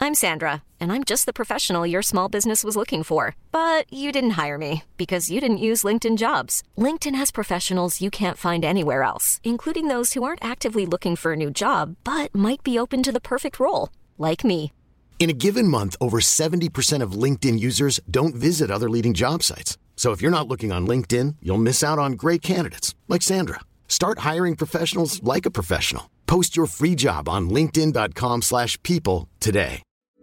I'm Sandra, and I'm just the professional your small business was looking for. But you didn't hire me because you didn't use LinkedIn Jobs. LinkedIn has professionals you can't find anywhere else, including those who aren't actively looking for a new job, but might be open to the perfect role, like me. In a given month, over 70% of LinkedIn users don't visit other leading job sites. So if you're not looking on LinkedIn, you'll miss out on great candidates like Sandra. Start hiring professionals like a professional. Post your free job on linkedin.com/people today.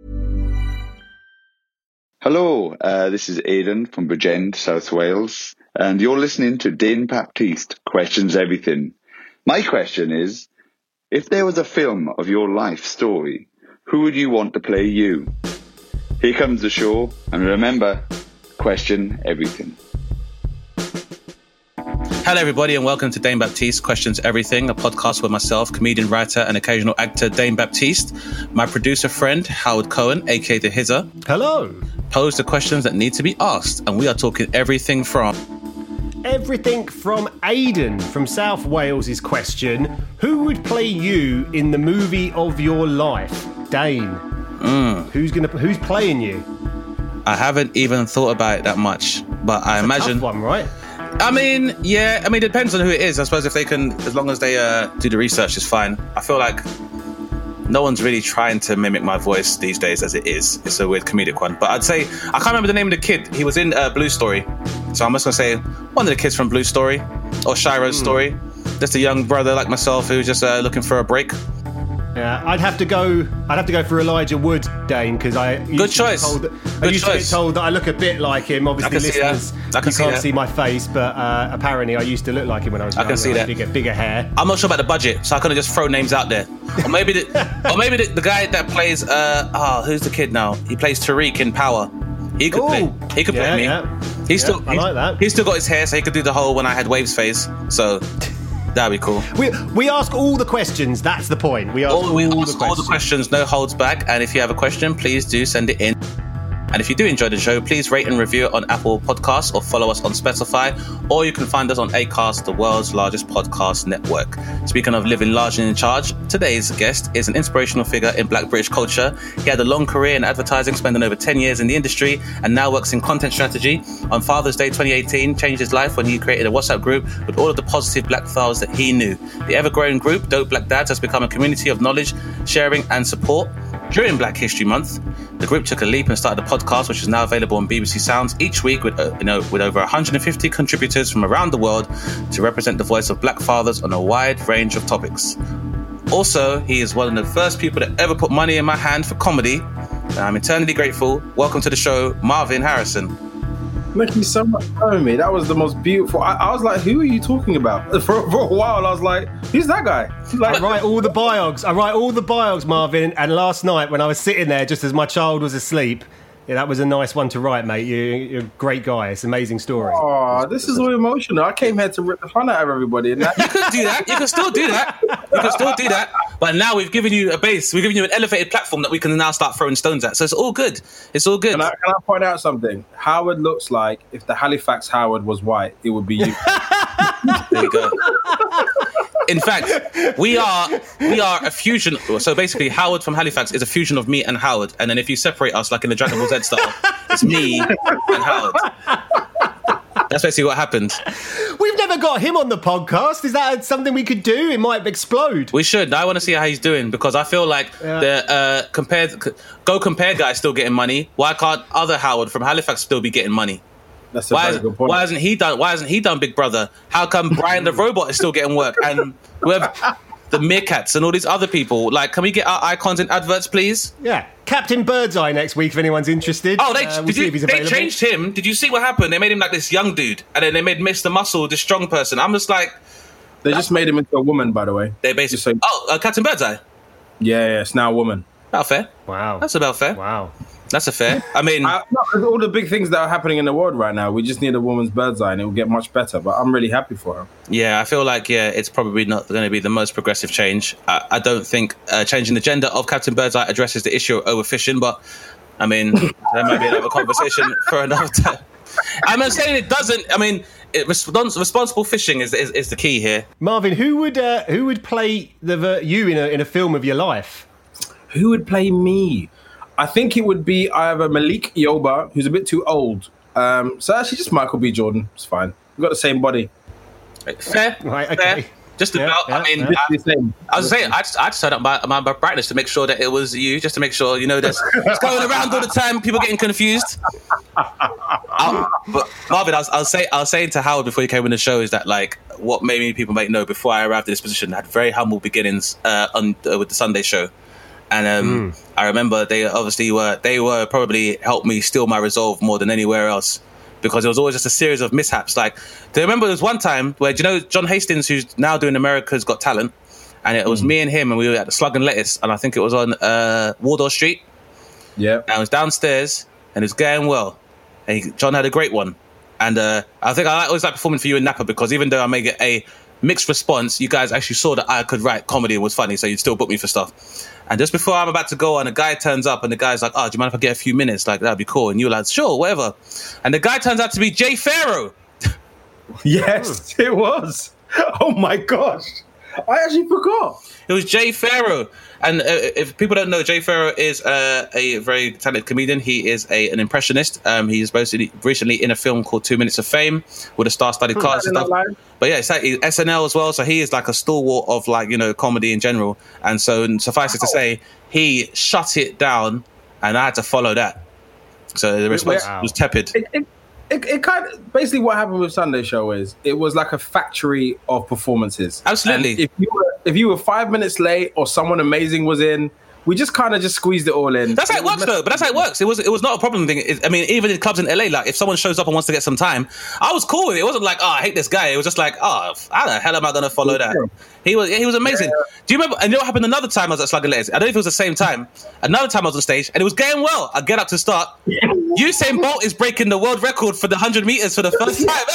Hello, this is Aidan from Bridgend, South Wales, and you're listening to Dane Baptiste Questions Everything. My question is, if there was a film of your life story, who would you want to play you? Here comes the show, and remember, question everything. Hello everybody and welcome to Dane Baptiste Questions Everything, a podcast with myself, comedian, writer and occasional actor Dane Baptiste, my producer friend Howard Cohen, aka The Hizzer. Hello. Pose the questions that need to be asked, and we are talking everything from Aidan from South Wales' question, who would play you in the movie of your life? Dane. Who's playing you? I haven't even thought about it that much, but I imagine... Tough one, right? It depends on who it is. I suppose if they can, as long as they do the research, it's fine. I feel like no one's really trying to mimic my voice these days as it is. It's a weird comedic one. But I'd say, I can't remember the name of the kid. He was in Blue Story. So I'm just going to say one of the kids from Blue Story or Shiro's Story. Just a young brother like myself who's just looking for a break. Yeah, I'd have to go for Elijah Wood, Dane, because I used to get told that I look a bit like him. Obviously, listeners, you can't see my face, but apparently I used to look like him when I was younger. I can see that. Bigger hair. I'm not sure about the budget, so I could have just thrown names out there. Or maybe the guy that plays who's the kid now? He plays Tariq in Power. He could play me. Yeah. I like that. He's still got his hair, so he could do the whole when I had waves phase. So that'd be cool. We ask all the questions. That's the point. We ask all the questions, no holds back. And if you have a question, please do send it in. And if you do enjoy the show, please rate and review it on Apple Podcasts or follow us on Spotify, or you can find us on Acast, the world's largest podcast network. Speaking of living large and in charge, today's guest is an inspirational figure in Black British culture. He had a long career in advertising, spending over 10 years in the industry, and now works in content strategy. On Father's Day 2018, changed his life when he created a WhatsApp group with all of the positive Black fathers that he knew. The ever-growing group, Dope Black Dads, has become a community of knowledge, sharing and support. During Black History Month, the group took a leap and started a podcast, which is now available on BBC Sounds each week with over 150 contributors from around the world to represent the voice of Black fathers on a wide range of topics. Also, he is one of the first people that ever put money in my hand for comedy, and I'm eternally grateful. Welcome to the show, Marvin Harrison. Thank you so much for having me. That was the most beautiful. I was like, who are you talking about? For a while, I was like, who's that guy? Like, I write all the biogs, Marvin. And last night, when I was sitting there, just as my child was asleep, that was a nice one to write, mate. You're a great guy. It's an amazing story. Oh, this is all emotional. I came here to rip the fun out of everybody. And you could do that. You can still do that. But now we've given you a base. We've given you an elevated platform that we can now start throwing stones at. So it's all good. Can I point out something? Howard looks like if the Halifax Howard was white, it would be you. There you go. In fact, we are a fusion. So basically, Howard from Halifax is a fusion of me and Howard. And then if you separate us, like in the Dragon Ball Z style, it's me and Howard. That's basically what happened. We've never got him on the podcast. Is that something we could do? It might explode. We should. I want to see how he's doing, because I feel like the Compare guy is still getting money. Why can't other Howard from Halifax still be getting money? That's a very good point. Why hasn't he done Big Brother? How come Brian the Robot is still getting work? And whoever, the Meerkats and all these other people, like, can we get our icons in adverts, please? Yeah. Captain Birdseye next week if anyone's interested. Oh, they changed him. Did you see what happened? They made him like this young dude, and then they made Mr. Muscle this strong person. I'm just like... They just made him into a woman, by the way. They basically... Captain Birdseye? Yeah, it's now a woman. About fair. Wow. That's about fair. Wow. That's a fair. I mean... all the big things that are happening in the world right now, we just need a woman's Birdseye and it will get much better. But I'm really happy for her. Yeah, I feel like, it's probably not going to be the most progressive change. I don't think changing the gender of Captain Birdseye addresses the issue of overfishing, but, I mean, that might be another conversation for another time. I'm not saying it doesn't. I mean, responsible fishing is the key here. Marvin, who would play you in a film of your life? Who would play me? I think it would be either Malik Yoba, who's a bit too old. So actually just Michael B. Jordan. It's fine. We've got the same body. Fair. Right, okay. Fair. Just about. I mean, I was saying, I just turned up my brightness to make sure that it was you, just to make sure, that's it's going around all the time. People getting confused. But Marvin, I was saying to Howard before you came on the show is that like what many people might know before I arrived at this position, I had very humble beginnings with the Sunday show, and I remember they were probably helped me steal my resolve more than anywhere else. Because it was always just a series of mishaps. Like, do you remember there was one time where, John Hastings, who's now doing America's Got Talent, and it was me and him, and we were at the Slug and Lettuce, and I think it was on Wardour Street. Yeah. And I was downstairs, and it was going well. And John had a great one. And I think I always like performing for you in Napa, because even though I may get a mixed response, you guys actually saw that I could write comedy and was funny, so you'd still book me for stuff. And just before I'm about to go on, a guy turns up and the guy's like, oh, do you mind if I get a few minutes? Like, that'd be cool. And you're like, sure, whatever. And the guy turns out to be Jay Pharoah. Yes, it was. Oh, my gosh. I actually forgot. It was Jay Pharoah. And if people don't know, Jay Pharoah is a very talented comedian. He is an impressionist. He's recently in a film called 2 Minutes of Fame with a star-studded cast and stuff. But yeah, it's like SNL as well. So he is like a stalwart of like, comedy in general. And so suffice it to say, he shut it down and I had to follow that. So the response was tepid. It kind of basically what happened with Sunday Show is it was like a factory of performances. Absolutely. And if you were 5 minutes late or someone amazing was in, we just kind of just squeezed it all in. That's how it works, though. But that's how it works. It was not a problem thing. I mean, even in clubs in LA, like if someone shows up and wants to get some time, I was cool with it. It wasn't like, I hate this guy. It was just like, how the hell am I going to follow that? He was amazing. Yeah. Do you remember? And what happened another time I was at Slug and Lettuce? I don't know if it was the same time. Another time I was on stage and it was going well. I get up to start. Usain Bolt is breaking the world record for the 100 meters for the first time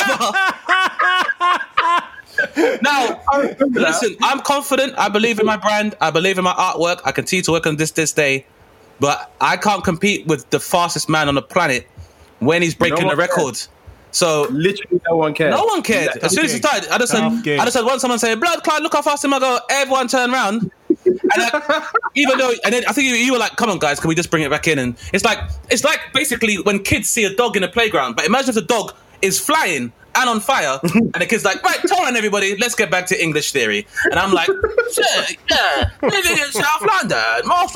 ever. Now, listen, I'm confident. I believe in my brand. I believe in my artwork. I continue to work on this day. But I can't compete with the fastest man on the planet when he's breaking the record. So literally no one cared. No one cared. As soon as he started, I just said, once someone said, blood clot, look how fast him I go, everyone turned around. And then I think you were like, come on guys, can we just bring it back in? And it's like basically when kids see a dog in a playground, but imagine if the dog is flying and on fire, and the kid's like, right, hold on everybody, let's get back to English theory. And I'm like, yeah, living in South London, most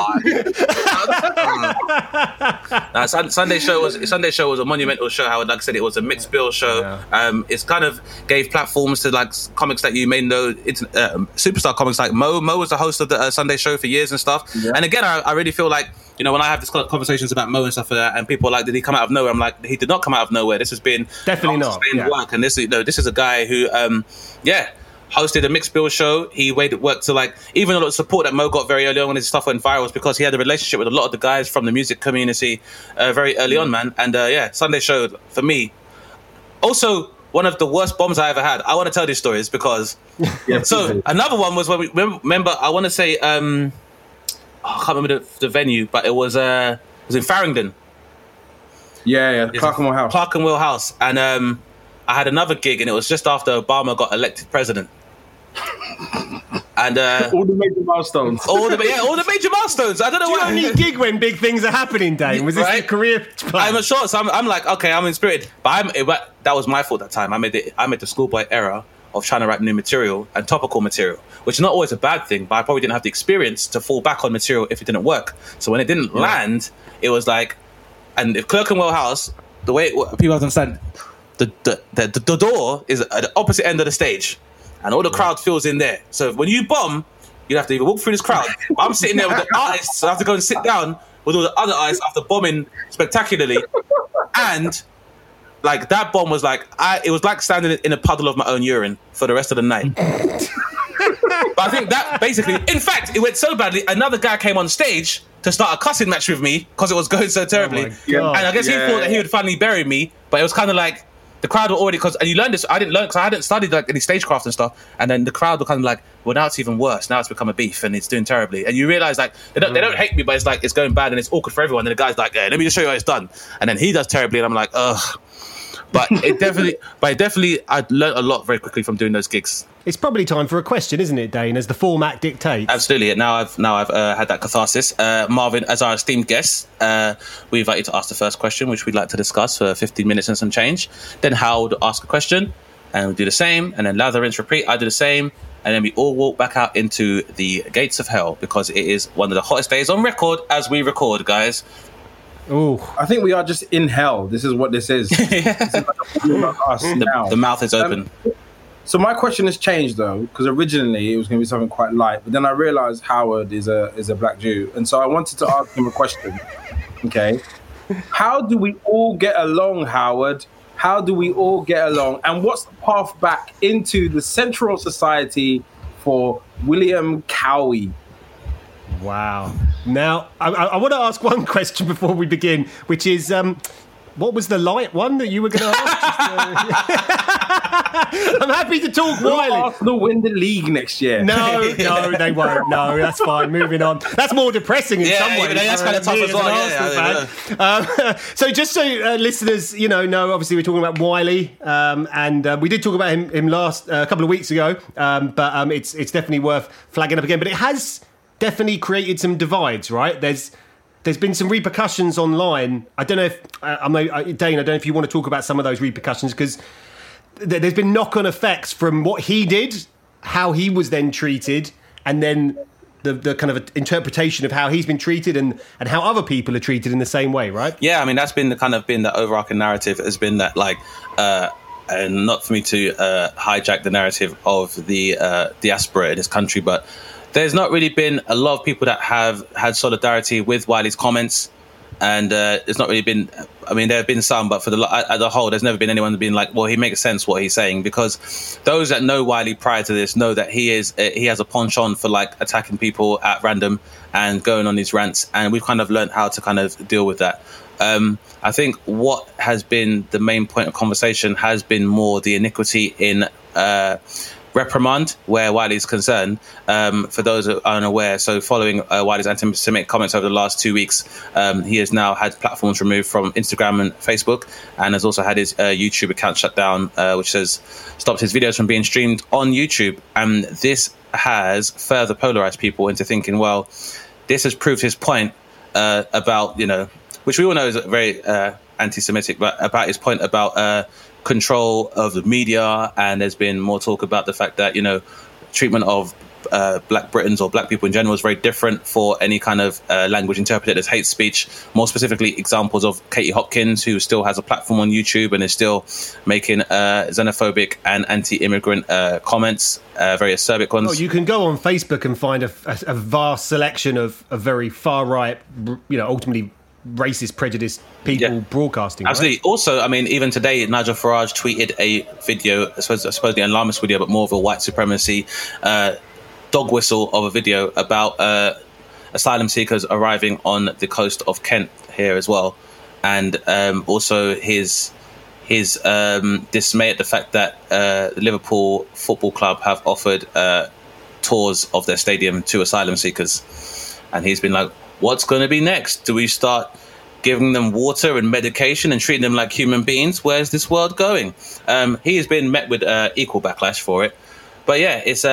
Sunday show was a monumental show. Howard, like I said, it was a mixed bill show. Yeah. It's kind of gave platforms to like comics that you may know, superstar comics like Mo. Mo was the host of the Sunday show for years and stuff. Yeah. And again, I really feel like, when I have these conversations about Mo and stuff like that, and people are like, did he come out of nowhere? I'm like, he did not come out of nowhere. This has been definitely not work, and this is a guy who, hosted a mixed bill show. He made it work to like, even a lot of support that Mo got very early on when his stuff went viral was because he had a relationship with a lot of the guys from the music community very early on, man. And Sunday Show for me, also one of the worst bombs I ever had. I want to tell these stories because so another one was when we remember. I want to say. I can't remember the venue, but it was in Farringdon. Yeah, Clark and Will House. Clark and Will House. And I had another gig, and it was just after Obama got elected president. And all the major milestones. All the major milestones. I don't know why. You only gig when big things are happening, Dane. Was this your career plan? I'm sure. So I'm like, okay, I'm inspired. But that was my fault that time. I made the schoolboy error of trying to write new material and topical material, which is not always a bad thing, but I probably didn't have the experience to fall back on material if it didn't work. So when it didn't land, it was like, and if Clerkenwell House, the way people understand, the door is at the opposite end of the stage, and all the crowd fills in there. So when you bomb, you have to either walk through this crowd. I'm sitting there with the artists, so I have to go and sit down with all the other artists after bombing spectacularly, and like that bomb was like, it was like standing in a puddle of my own urine for the rest of the night. But I think that basically, in fact, it went so badly, another guy came on stage to start a cussing match with me because it was going so terribly. And I guess he thought that he would finally bury me, but it was kind of like, the crowd were already, and you learn this, I didn't learn because I hadn't studied like any stagecraft and stuff, and then the crowd were kind of like, well, now it's even worse, now it's become a beef and it's doing terribly, and you realise like they don't hate me, but it's like it's going bad and it's awkward for everyone, and the guy's like, let me just show you how it's done, and then he does terribly, and I'm like, ugh. But it definitely, I learned a lot very quickly from doing those gigs. It's probably time for a question, isn't it, Dane, as the format dictates? Absolutely. Now I've had that catharsis. Marvin, as our esteemed guest, we invite you to ask the first question, which we'd like to discuss for 15 minutes and some change. Then Hal would ask a question, and we'll do the same. And then lather, rinse, repeat. I do the same. And then we all walk back out into the gates of hell, because it is one of the hottest days on record as we record, guys. Oh, I think we are just in hell. This is what this is. This is like us now. The mouth is open. So my question has changed, though, because originally it was going to be something quite light, but then I realised Howard is a black Jew, and so I wanted to ask him a question. Okay, how do we all get along, Howard? How do we all get along? And what's the path back into the Central Society for William Cowie? Wow. Now, I want to ask one question before we begin, which is, what was the light one that you were going to ask? I'm happy to talk Wiley. Arsenal win the league next year? No, they won't. No, that's fine. Moving on. That's more depressing in some ways. That's kind of tough as well. So just so listeners, know, obviously we're talking about Wiley, and we did talk about him last a couple of weeks ago, but it's definitely worth flagging up again. But it has definitely created some divides, right? There's been some repercussions online. I don't know if Dane, I don't know if you want to talk about some of those repercussions, because there's been knock-on effects from what he did, how he was then treated, and then the kind of interpretation of how he's been treated and how other people are treated in the same way, right? Yeah, I mean, that's been the overarching narrative, has been that, like, and not for me to hijack the narrative of the diaspora in this country, but there's not really been a lot of people that have had solidarity with Wiley's comments. And it's not really been, I mean, there have been some, but as a whole, there's never been anyone being like, well, he makes sense what he's saying, because those that know Wiley prior to this know that he has a penchant for, like, attacking people at random and going on these rants. And we've kind of learned how to kind of deal with that. I think what has been the main point of conversation has been more the iniquity in reprimand where Wiley's concerned. For those who are unaware, so following Wiley's anti-Semitic comments over the last 2 weeks, he has now had platforms removed from Instagram and Facebook, and has also had his YouTube account shut down, which has stopped his videos from being streamed on YouTube. And this has further polarized people into thinking, well, this has proved his point about, which we all know is very anti-Semitic, but about his point about control of the media. And there's been more talk about the fact that, treatment of Black Britons or Black people in general is very different for any kind of language interpreted as hate speech. More specifically, examples of Katie Hopkins, who still has a platform on YouTube and is still making xenophobic and anti-immigrant comments, very acerbic ones. Oh, you can go on Facebook and find a vast selection of very far-right, ultimately racist, prejudiced people broadcasting. Absolutely. Right? Also, I mean, even today, Nigel Farage tweeted a video, supposedly an alarmist video, but more of a white supremacy dog whistle of a video about asylum seekers arriving on the coast of Kent here as well. And also his dismay at the fact that the Liverpool Football Club have offered tours of their stadium to asylum seekers. And he's been like, what's going to be next? Do we start giving them water and medication and treating them like human beings? Where's this world going? He has been met with equal backlash for it. But yeah, it's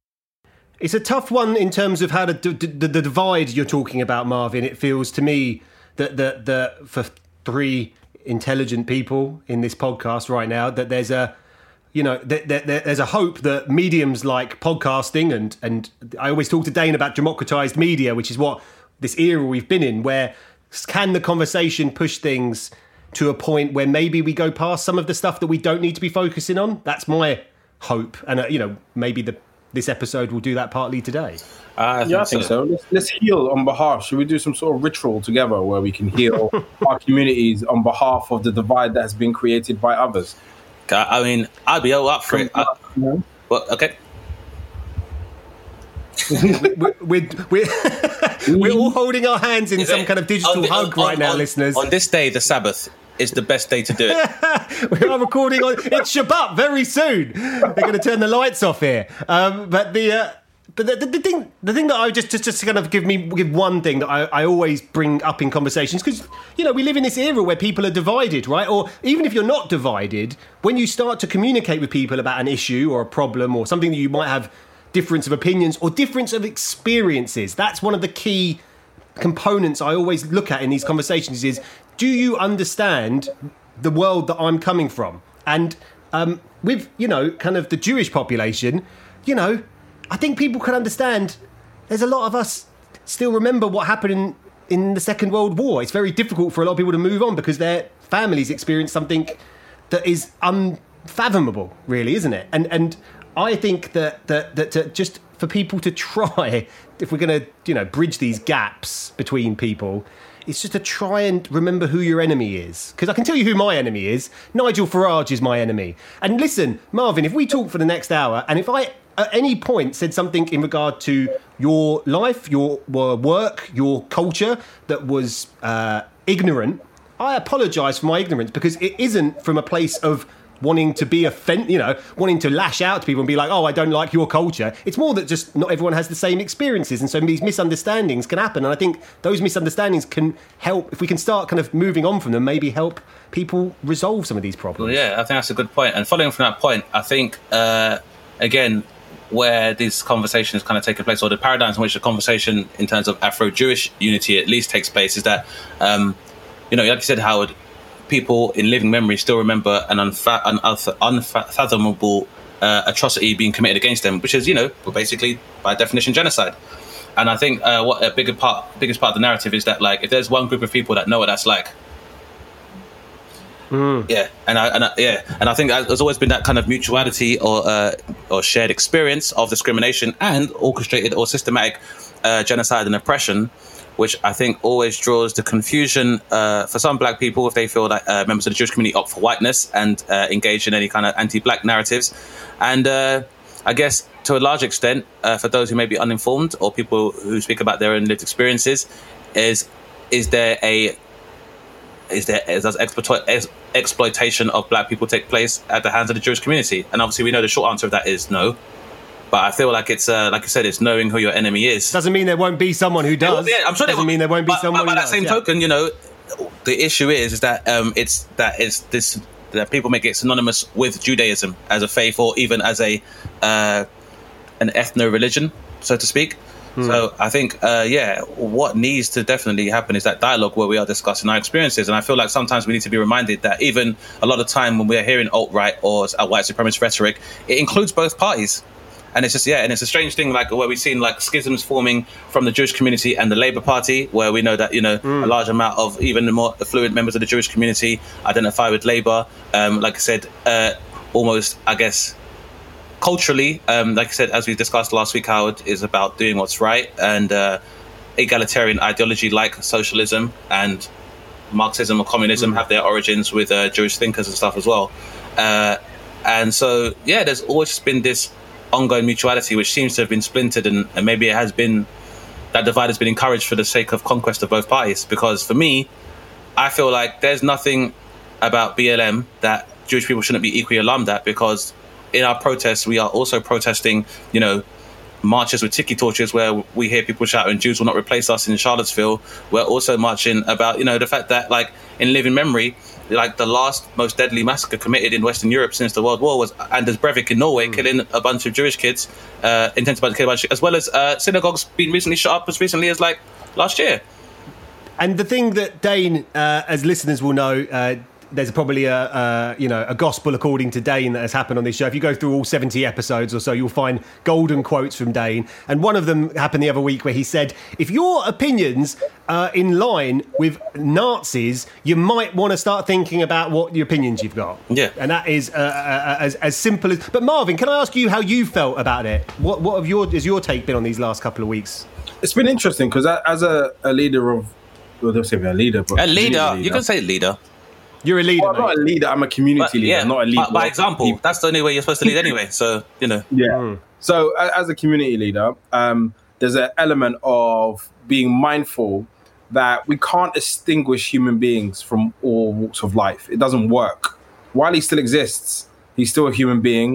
a tough one in terms of how the divide you're talking about, Marvin. It feels to me that for three intelligent people in this podcast right now, that there's a there's a hope that mediums like podcasting and I always talk to Dane about democratized media, which is what this era we've been in, where can the conversation push things to a point where maybe we go past some of the stuff that we don't need to be focusing on? That's my hope. And, maybe this episode will do that partly today. I think so. Let's heal on behalf. Should we do some sort of ritual together where we can heal our communities on behalf of the divide that has been created by others? I mean, I'd be all up for it. Well, okay. We're all holding our hands in some kind of digital hug right now, listeners. On this day, the Sabbath, is the best day to do it. We are recording on... It's Shabbat very soon. They're going to turn the lights off here. But But the thing that I just to kind of give one thing that I always bring up in conversations, because we live in this era where people are divided, right? Or even if you're not divided, when you start to communicate with people about an issue or a problem or something that you might have difference of opinions or difference of experiences, that's one of the key components I always look at in these conversations is, do you understand the world that I'm coming from? And with kind of the Jewish population, I think people can understand there's a lot of us still remember what happened in the Second World War. It's very difficult for a lot of people to move on because their families experienced something that is unfathomable, really, isn't it? And I think that just for people to try, if we're going to bridge these gaps between people, it's just to try and remember who your enemy is. Because I can tell you who my enemy is. Nigel Farage is my enemy. And listen, Marvin, if we talk for the next hour, and if I at any point said something in regard to your life, your work, your culture that was ignorant, I apologise for my ignorance, because it isn't from a place of wanting to be wanting to lash out to people and be like, oh, I don't like your culture. It's more that just not everyone has the same experiences, and so these misunderstandings can happen. And I think those misunderstandings can help, if we can start kind of moving on from them, maybe help people resolve some of these problems. Well, yeah, I think that's a good point. And following from that point, I think, again, where these conversations kind of take place, or the paradigms in which the conversation in terms of Afro-Jewish unity at least takes place, is that, like you said, Howard, people in living memory still remember an unfathomable atrocity being committed against them, which is, basically, by definition, genocide. And I think what a biggest part of the narrative is that, like, if there's one group of people that know what that's like, yeah, and I think there's always been that kind of mutuality or shared experience of discrimination and orchestrated or systematic genocide and oppression, which I think always draws the confusion for some black people if they feel that members of the Jewish community opt for whiteness and engage in any kind of anti-black narratives. And I guess to a large extent, for those who may be uninformed or people who speak about their own lived experiences, does exploitation of black people take place at the hands of the Jewish community? And obviously we know the short answer of that is no. But I feel like it's, like you said, it's knowing who your enemy is. Doesn't mean there won't be someone who does. Yeah, I'm sure doesn't mean there won't be someone who does. By that same token, the issue is that that people make it synonymous with Judaism as a faith, or even as an ethno-religion, so to speak. So I think, what needs to definitely happen is that dialogue where we are discussing our experiences. And I feel like sometimes we need to be reminded that even a lot of time when we're hearing alt-right or white supremacist rhetoric, it includes both parties. And it's just, and it's a strange thing, like where we've seen like schisms forming from the Jewish community and the Labour Party, where we know that, a large amount of even the more affluent members of the Jewish community identify with Labour. Like I said, almost, I guess, culturally, like I said, as we discussed last week, Howard, is about doing what's right, and egalitarian ideology like socialism and Marxism or communism have their origins with Jewish thinkers and stuff as well. And so, there's always been this ongoing mutuality which seems to have been splintered, and maybe it has been, that divide has been encouraged for the sake of conquest of both parties. Because for me, I feel like there's nothing about BLM that Jewish people shouldn't be equally alarmed at, because in our protests, we are also protesting, marches with tiki torches where we hear people shouting, Jews will not replace us in Charlottesville. We're also marching about, the fact that, like, in living memory, like the last most deadly massacre committed in Western Europe since the World War was Anders Breivik in Norway, killing a bunch of Jewish kids, intent to kill a bunch, as well as synagogues being recently shut up as recently as like last year. And the thing that Dane, as listeners will know, there's probably a gospel according to Dane that has happened on this show. If you go through all 70 episodes or so, you'll find golden quotes from Dane. And one of them happened the other week where he said, if your opinions are in line with Nazis, you might want to start thinking about what the opinions you've got. Yeah. And that is as simple as... But Marvin, can I ask you how you felt about it? What has your take been on these last couple of weeks? It's been interesting because as a leader of... Well, they'll say a leader, but... A leader. You can say leader. You're a leader. Well, I'm not a leader. I'm a community leader. Yeah, not a leader. By example, that's the only way you're supposed to lead anyway. So, Yeah. So, as a community leader, there's an element of being mindful that we can't extinguish human beings from all walks of life. It doesn't work. While he still exists, he's still a human being.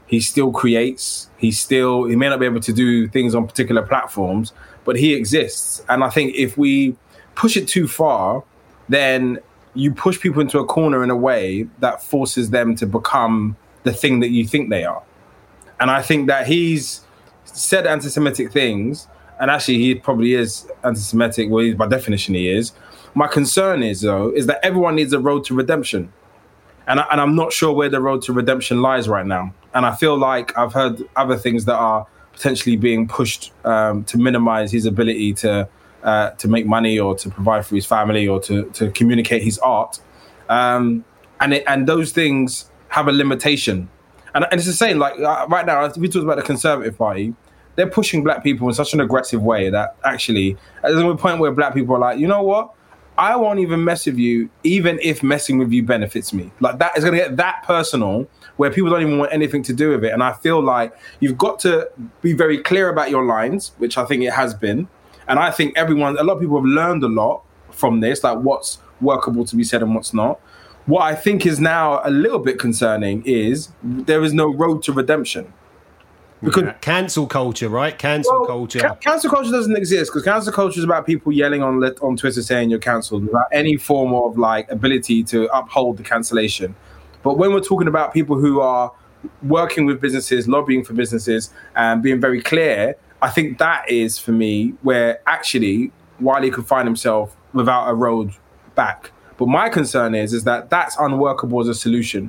He still creates. He may not be able to do things on particular platforms, but he exists. And I think if we push it too far, then you push people into a corner in a way that forces them to become the thing that you think they are. And I think that he's said anti-Semitic things, and actually he probably is anti-Semitic. Well, by definition he is. My concern is, though, is that everyone needs a road to redemption. And I'm not sure where the road to redemption lies right now. And I feel like I've heard other things that are potentially being pushed to minimize his ability to make money or to provide for his family or to communicate his art. And those things have a limitation. And it's the same, like right now, we talked about the Conservative Party. They're pushing black people in such an aggressive way that actually, there's a point where black people are like, you know what? I won't even mess with you, even if messing with you benefits me. Like, that is going to get that personal where people don't even want anything to do with it. And I feel like you've got to be very clear about your lines, which I think it has been. And I think a lot of people have learned a lot from this, like what's workable to be said and what's not. What I think is now a little bit concerning is there is no road to redemption. Because cancel culture, right? Cancel culture. Cancel culture doesn't exist because cancel culture is about people yelling on Twitter saying you're cancelled without any form of like ability to uphold the cancellation. But when we're talking about people who are working with businesses, lobbying for businesses, and being very clear, I think that is, for me, where actually Wiley could find himself without a road back. But my concern is that that's unworkable as a solution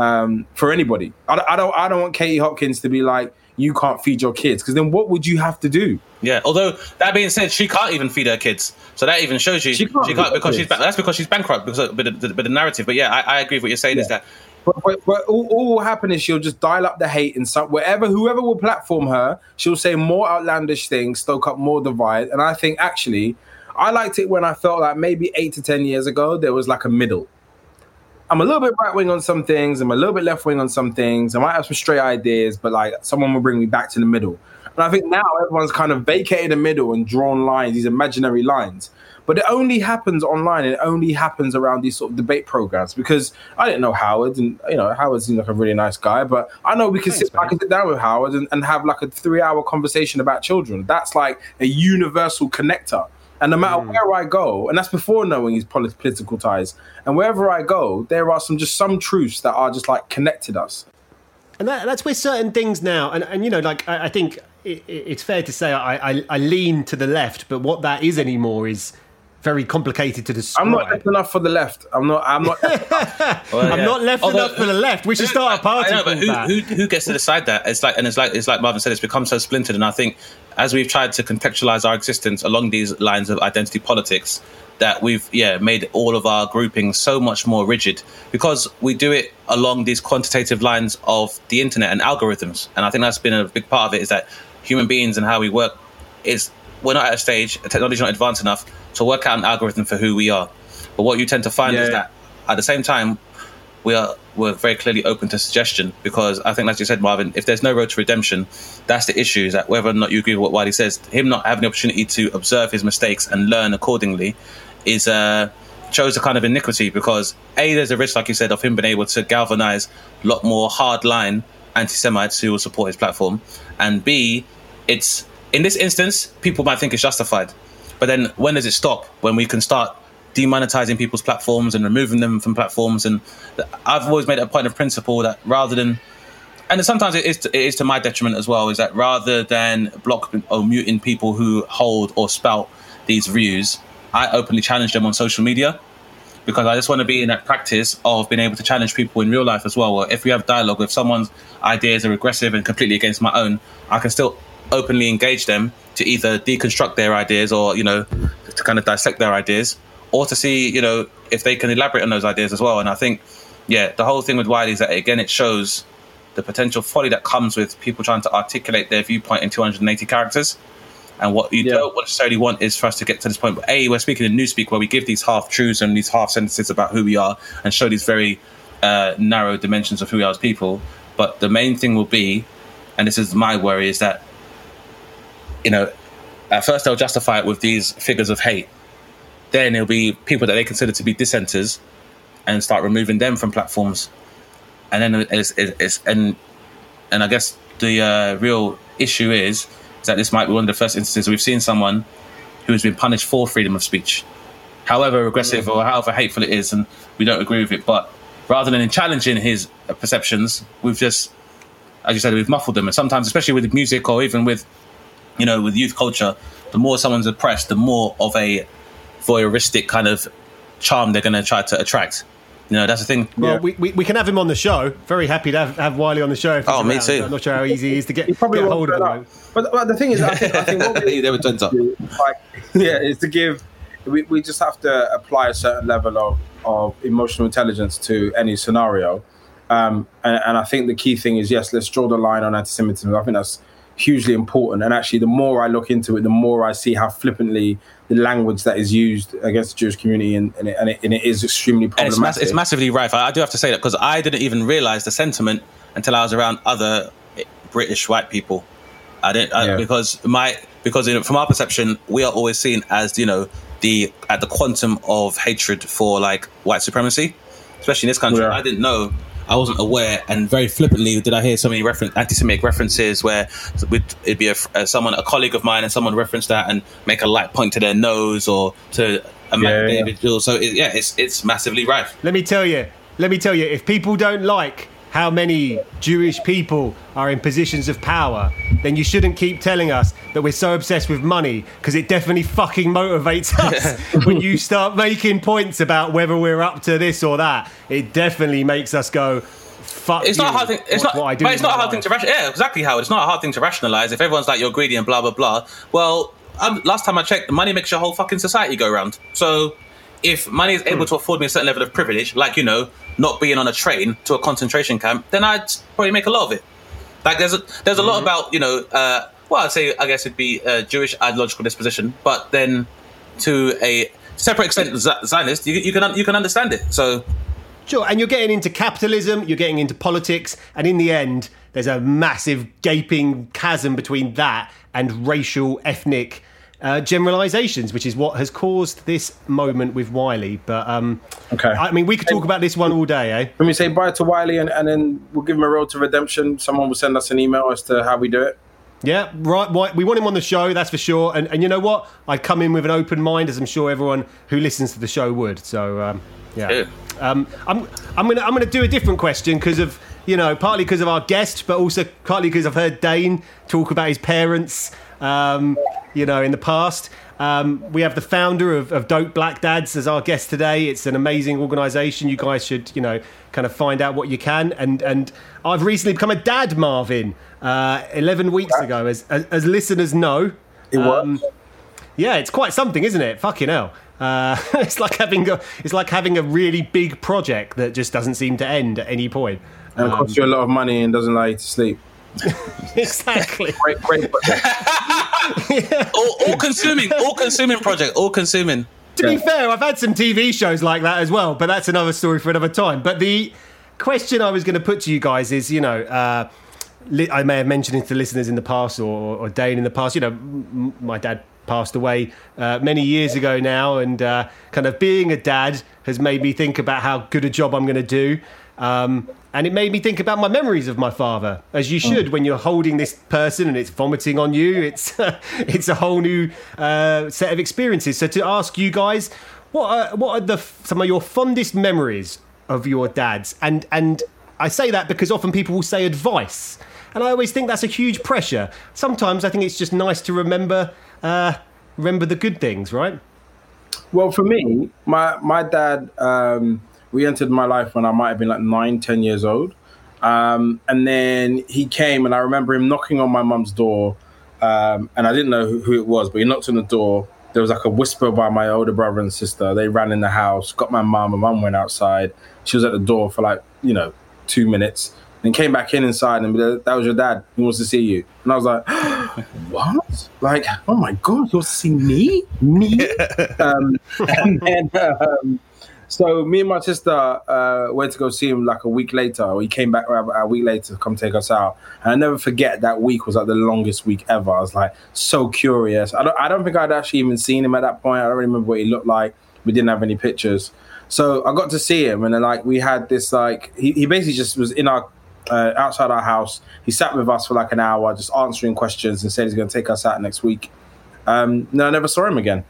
for anybody. I don't want Katie Hopkins to be like, you can't feed your kids, because then what would you have to do? Yeah, although that being said, she can't even feed her kids, so that even shows you she can't because that's because she's bankrupt because of the narrative. But yeah, I agree with what you're saying is that. But all will happen is she'll just dial up the hate and whoever will platform her, she'll say more outlandish things, stoke up more divide. And I think actually, I liked it when I felt like maybe 8 to 10 years ago there was like a middle. I'm a little bit right wing on some things. I'm a little bit left wing on some things. I might have some stray ideas, but like someone will bring me back to the middle. And I think now everyone's kind of vacated the middle and drawn lines, these imaginary lines. But it only happens online. It only happens around these sort of debate programs, because I didn't know Howard, and Howard seems like a really nice guy, but I know I can sit down with Howard and have like a 3-hour conversation about children. That's like a universal connector. And no matter where I go, and that's before knowing his political ties, and wherever I go, there are some truths that are just like connected us. And that's where certain things now, and I think it's fair to say I lean to the left, but what that is anymore is very complicated to describe. I'm not left enough for the left. I'm not. I'm not left enough for the left. We should start a party. I know, but who gets to decide that? It's like Marvin said. It's become so splintered, and I think as we've tried to contextualize our existence along these lines of identity politics, that we've made all of our groupings so much more rigid because we do it along these quantitative lines of the internet and algorithms. And I think that's been a big part of it, is that human beings and how we work we're not at a stage, technology's not advanced enough to work out an algorithm for who we are. But what you tend to find is that at the same time, we're very clearly open to suggestion, because I think, as you said, Marvin, if there's no road to redemption, that's the issue, is that whether or not you agree with what Wiley says, him not having the opportunity to observe his mistakes and learn accordingly shows a kind of iniquity, because there's a risk, like you said, of him being able to galvanize a lot more hardline anti-Semites who will support his platform, and B, it's in this instance people might think it's justified, but then when does it stop? When we can start demonetizing people's platforms and removing them from platforms. And I've always made it a point of principle that rather than, and sometimes it is to my detriment as well, is that rather than block or muting people who hold or spout these views, I openly challenge them on social media, because I just want to be in that practice of being able to challenge people in real life as well. Where if we have dialogue, if someone's ideas are aggressive and completely against my own, I can still openly engage them to either deconstruct their ideas or, to kind of dissect their ideas, or to see, if they can elaborate on those ideas as well. And I think, the whole thing with Wiley is that, again, it shows the potential folly that comes with people trying to articulate their viewpoint in 280 characters. And what you don't necessarily want is for us to get to this point where, we're speaking in Newspeak, where we give these half-truths and these half-sentences about who we are and show these very narrow dimensions of who we are as people. But the main thing will be, and this is my worry, is that, at first they'll justify it with these figures of hate. Then it'll be people that they consider to be dissenters and start removing them from platforms. And then and I guess the real issue is that this might be one of the first instances we've seen someone who has been punished for freedom of speech, however aggressive or however hateful it is, and we don't agree with it. But rather than challenging his perceptions, we've just, as you said, we've muffled them. And sometimes, especially with music or even with, with youth culture, the more someone's oppressed, the more of a voyeuristic kind of charm they're going to try to attract. That's the thing. Well, we can have him on the show. Very happy to have Wiley on the show. Oh, me too. I'm not sure how easy it is to get hold of him. But the thing is, I think what we never turns up. Is to give. We just have to apply a certain level of emotional intelligence to any scenario, and I think the key thing is, yes, let's draw the line on anti-Semitism. I think that's hugely important. And actually, the more I look into it, the more I see how flippantly the language that is used against the Jewish community, and it is extremely problematic. It's massively rife. I do have to say that because I didn't even realise the sentiment until I was around other British white people. Because from our perception, we are always seen as the quantum of hatred for like white supremacy, especially in this country. I didn't know. I wasn't aware, and very flippantly did I hear so many anti-Semitic references where it'd be a colleague of mine and someone reference that and make a light point to their nose or to a individual. So it's massively rife. Let me tell you, if people don't like how many Jewish people are in positions of power, then you shouldn't keep telling us that we're so obsessed with money, because it definitely fucking motivates us when you start making points about whether we're up to this or that. It definitely makes us go, fuck. It's not a hard thing. It's not a hard thing to rationalize. Yeah, exactly, Howard. It's not a hard thing to rationalize. If everyone's like, you're greedy and blah blah blah. Well, last time I checked, money makes your whole fucking society go round. So if money is able to afford me a certain level of privilege, like, not being on a train to a concentration camp, then I'd probably make a lot of it. Like, there's a lot about, I'd say, I guess it'd be a Jewish ideological disposition, but then to a separate extent, Zionist, you can understand it. So, sure, and you're getting into capitalism, you're getting into politics, and in the end, there's a massive gaping chasm between that and racial, ethnic generalizations, which is what has caused this moment with Wiley. But okay, I mean, we could talk about this one all day, eh? Let me say bye to Wiley, and then we'll give him a road to redemption. Someone will send us an email as to how we do it. Yeah, right. We want him on the show, that's for sure. And you know what? I'd come in with an open mind, as I'm sure everyone who listens to the show would. So yeah. I'm gonna do a different question because of partly because of our guest, but also partly because I've heard Dane talk about his parents. In the past. We have the founder of Dope Black Dads as our guest today. It's an amazing organisation. You guys should, kind of find out what you can. And I've recently become a dad, Marvin, 11 weeks ago, as listeners know. It was. Yeah, it's quite something, isn't it? Fucking hell. It's like having a really big project that just doesn't seem to end at any point. And it costs you a lot of money and doesn't allow you to sleep. Exactly. Great Yeah. All consuming project. All consuming. To be fair, I've had some TV shows like that as well, but that's another story for another time. But the question I was going to put to you guys is, I may have mentioned it to listeners in the past or Dane in the past. My dad passed away many years ago now, and kind of being a dad has made me think about how good a job I'm going to do. And it made me think about my memories of my father, as you should when you're holding this person and it's vomiting on you. It's a whole new set of experiences. So to ask you guys, what are some of your fondest memories of your dads? And I say that because often people will say advice, and I always think that's a huge pressure. Sometimes I think it's just nice to remember the good things, right? Well, for me, my dad. We entered my life when I might have been like 9-10 years old. And then he came, and I remember him knocking on my mum's door. And I didn't know who it was, but he knocked on the door. There was like a whisper by my older brother and sister. They ran in the house, got my mum. My mum went outside. She was at the door for 2 minutes. Then came back inside and that was your dad. He wants to see you. And I was like, what? Like, oh my God, he wants to see me? Me? And then... So me and my sister went to go see him like a week later. Or he came back a week later to come take us out. And I never forget that week was like the longest week ever. I was like so curious. I don't think I'd actually even seen him at that point. I don't remember what he looked like. We didn't have any pictures. So I got to see him, and then we had this he basically just was in our outside our house. He sat with us for like an hour, just answering questions, and said he's going to take us out next week. No, I never saw him again.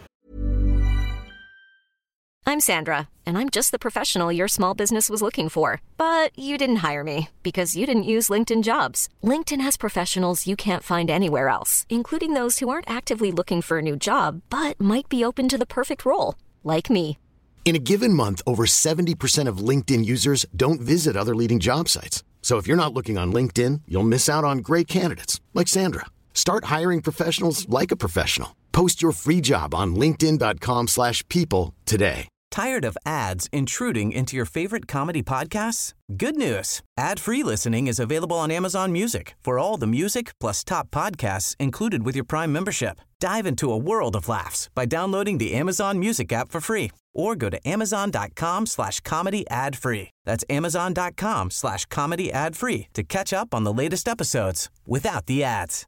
I'm Sandra, and I'm just the professional your small business was looking for. But you didn't hire me because you didn't use LinkedIn Jobs. LinkedIn has professionals you can't find anywhere else, including those who aren't actively looking for a new job, but might be open to the perfect role, like me. In a given month, over 70% of LinkedIn users don't visit other leading job sites. So if you're not looking on LinkedIn, you'll miss out on great candidates like Sandra. Start hiring professionals like a professional. Post your free job on linkedin.com/people today. Tired of ads intruding into your favorite comedy podcasts? Good news. Ad-free listening is available on Amazon Music for all the music plus top podcasts included with your Prime membership. Dive into a world of laughs by downloading the Amazon Music app for free or go to amazon.com/comedy ad-free. That's amazon.com/comedy ad-free to catch up on the latest episodes without the ads.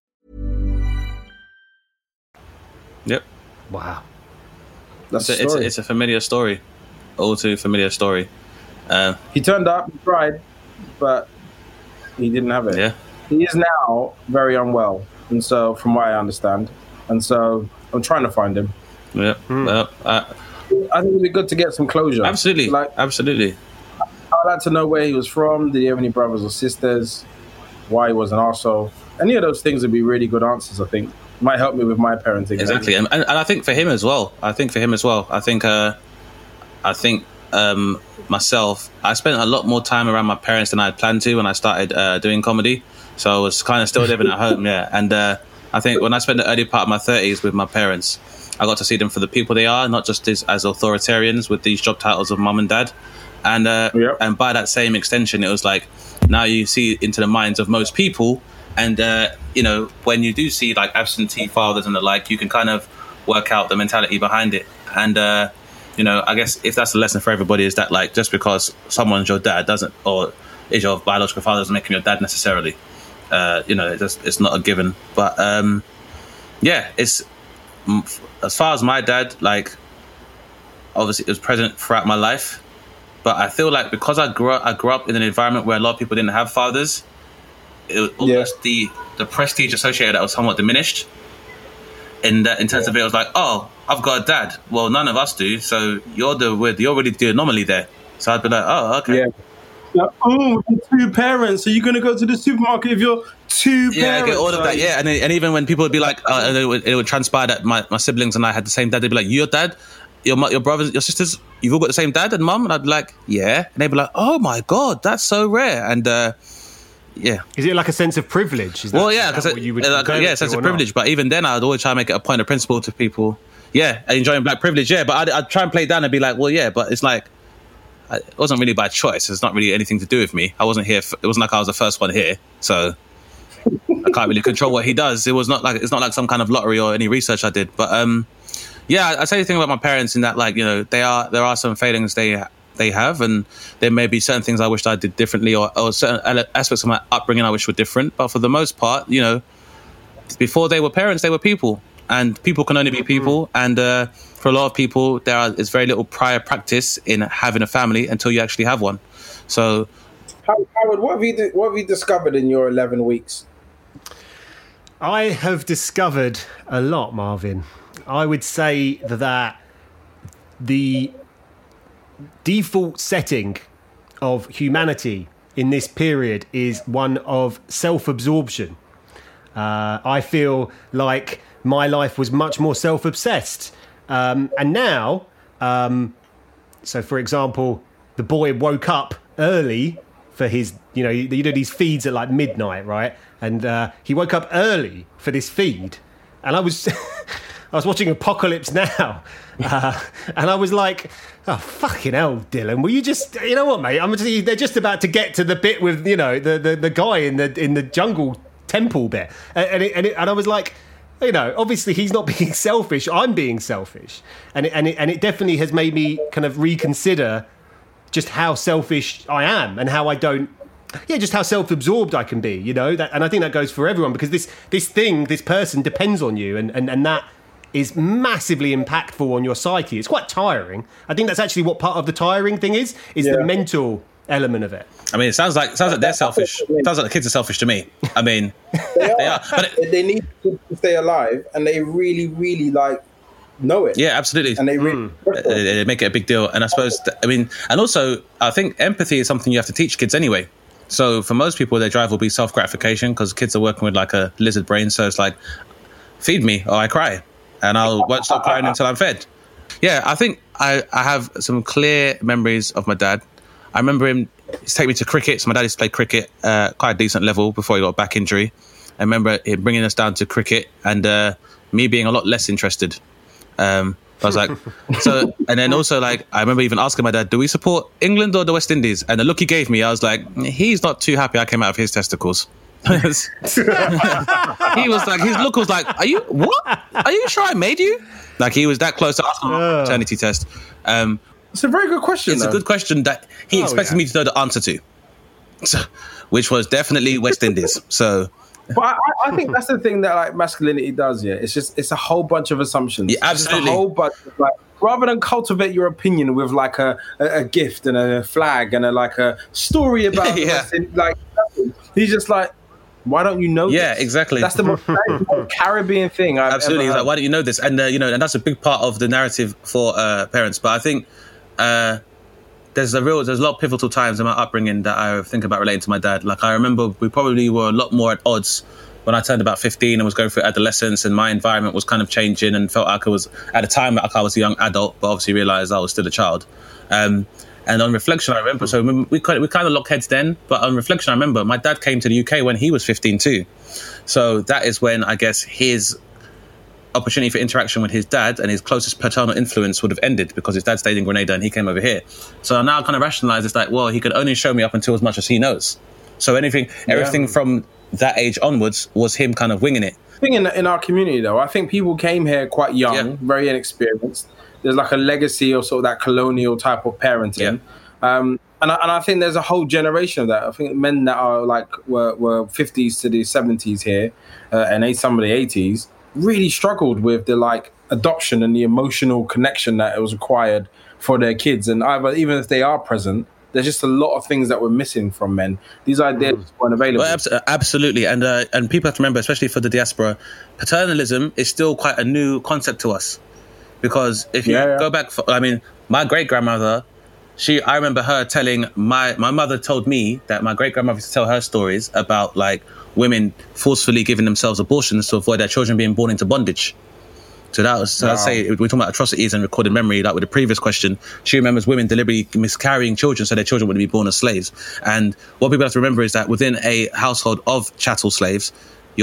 Yep. Wow. It's a familiar story. All too familiar story. He turned up, he tried, but he didn't have it. Yeah. He is now very unwell, and so from what I understand, and so I'm trying to find him. Yeah. I think it'd be good to get some closure. Absolutely. Absolutely. I'd like to know where he was from. Did he have any brothers or sisters? Why he was an arsehole? Any of those things would be really good answers, I think. Might help me with my parenting. Exactly, and I think for him as well. I think myself, I spent a lot more time around my parents than I had planned to when I started doing comedy. So I was kind of still living at home, yeah. And I think when I spent the early part of my 30s with my parents, I got to see them for the people they are, not just as authoritarians with these job titles of mum and dad. And and by that same extension, it was like now you see into the minds of most people. And, when you do see like absentee fathers and the like, you can kind of work out the mentality behind it. And, I guess if that's the lesson for everybody is that like just because someone's your dad or is your biological father doesn't make him your dad necessarily. It's not a given. But, it's as far as my dad, like obviously it was present throughout my life. But I feel like because I grew up in an environment where a lot of people didn't have fathers, it was almost the prestige associated that was somewhat diminished. In terms of it, was like, oh, I've got a dad. Well, none of us do. So you're really the anomaly there. So I'd be like, oh, okay. Yeah. Like, two parents. Are you going to go to the supermarket if you're two parents? Yeah, I get all of that. Yeah, and even when people would be like, it would transpire that my siblings and I had the same dad. They'd be like, your dad, your brothers, your sisters, you've all got the same dad and mum? And I'd be like, yeah. And they'd be like, oh my God, that's so rare. And yeah. Is it like a sense of privilege? Sense of privilege. But even then, I'd always try to make it a point of principle to people. Yeah, enjoying black privilege. Yeah, but I'd try and play it down and be like, well, yeah, but it's like it wasn't really by choice. It's not really anything to do with me. I wasn't here. It wasn't like I was the first one here, so I can't really control what he does. It's not like some kind of lottery or any research I did. But I say the thing about my parents in that, like, there are some failings they have, and there may be certain things I wish I did differently, or certain aspects of my upbringing I wish were different. But for the most part, before they were parents, they were people, and people can only be people. And for a lot of people, is very little prior practice in having a family until you actually have one. So, Howard, what have you discovered in your 11 weeks? I have discovered a lot, Marvin. I would say that the default setting of humanity in this period is one of self-absorption. I feel like my life was much more self-obsessed. And now, so for example, the boy woke up early for his, these feeds at like midnight, right? And he woke up early for this feed. And I was watching Apocalypse Now. And I was like, oh, fucking hell, Dylan, will you just, you know what, mate? They're just about to get to the bit with, the guy in the jungle temple bit. And I was like, obviously he's not being selfish. I'm being selfish. And it definitely has made me kind of reconsider just how selfish I am and how I don't, just how self-absorbed I can be, and I think that goes for everyone, because this person depends on you, and that is massively impactful on your psyche. It's quite tiring. I think that's actually what part of the tiring thing is the mental element of it. I mean, it sounds like they're selfish. It sounds like the kids are selfish to me. I mean, they are. But they need to stay alive, and they really, really know it. Yeah, absolutely. And they really they make it a big deal. And I suppose, and also, I think empathy is something you have to teach kids anyway. So for most people, their drive will be self-gratification because kids are working with like a lizard brain. So it's like, feed me or I cry, and won't stop crying until I'm fed. Yeah, I think I have some clear memories of my dad. I remember him take me to cricket. So my dad used to play cricket quite a decent level before he got a back injury. I remember him bringing us down to cricket and me being a lot less interested. I was like, and then also like, I remember even asking my dad, do we support England or the West Indies? And the look he gave me, I was like, he's not too happy I came out of his testicles. He was like, his look was like, are you sure I made you? Like he was that close to asking a paternity test. It's a very good question. It's a good question that he expected me to know the answer to, which was definitely West Indies. So, but I think that's the thing that like masculinity does. Yeah, it's a whole bunch of assumptions. Yeah, absolutely. It's a whole bunch of, like, rather than cultivate your opinion with like a gift and a flag and a story about like he's just like, why don't you know this? Yeah, exactly. That's the most Caribbean thing I've absolutely. ever He's like, why don't you know this? And and that's a big part of the narrative for parents. But I think there's a lot of pivotal times in my upbringing that I think about relating to my dad. Like I remember we probably were a lot more at odds when I turned about 15 and was going through adolescence, and my environment was kind of changing, and felt like I was at a time like I was a young adult, but obviously realised I was still a child. And on reflection, I remember, so we kind of locked heads then, but on reflection, I remember my dad came to the UK when he was 15 too. So that is when I guess his opportunity for interaction with his dad and his closest paternal influence would have ended, because his dad stayed in Grenada and he came over here. So now I kind of rationalise it's like, well, he could only show me up until as much as he knows. So everything from that age onwards was him kind of winging it. I think in our community, though, I think people came here quite young, very inexperienced. There's like a legacy of sort of that colonial type of parenting. And I think there's a whole generation of that. I think men that are like were 50s to the 70s here and some of the 80s really struggled with the like adoption and the emotional connection that it was required for their kids. And even if they are present, there's just a lot of things that were missing from men. These ideas weren't available. Well, absolutely. And people have to remember, especially for the diaspora, paternalism is still quite a new concept to us. Because if you go back, my great-grandmother, I remember her telling, my mother told me that my great-grandmother used to tell her stories about like women forcefully giving themselves abortions to avoid their children being born into bondage. So that was, I'd say, we're talking about atrocities and recorded memory, like with the previous question, she remembers women deliberately miscarrying children so their children wouldn't be born as slaves. And what people have to remember is that within a household of chattel slaves,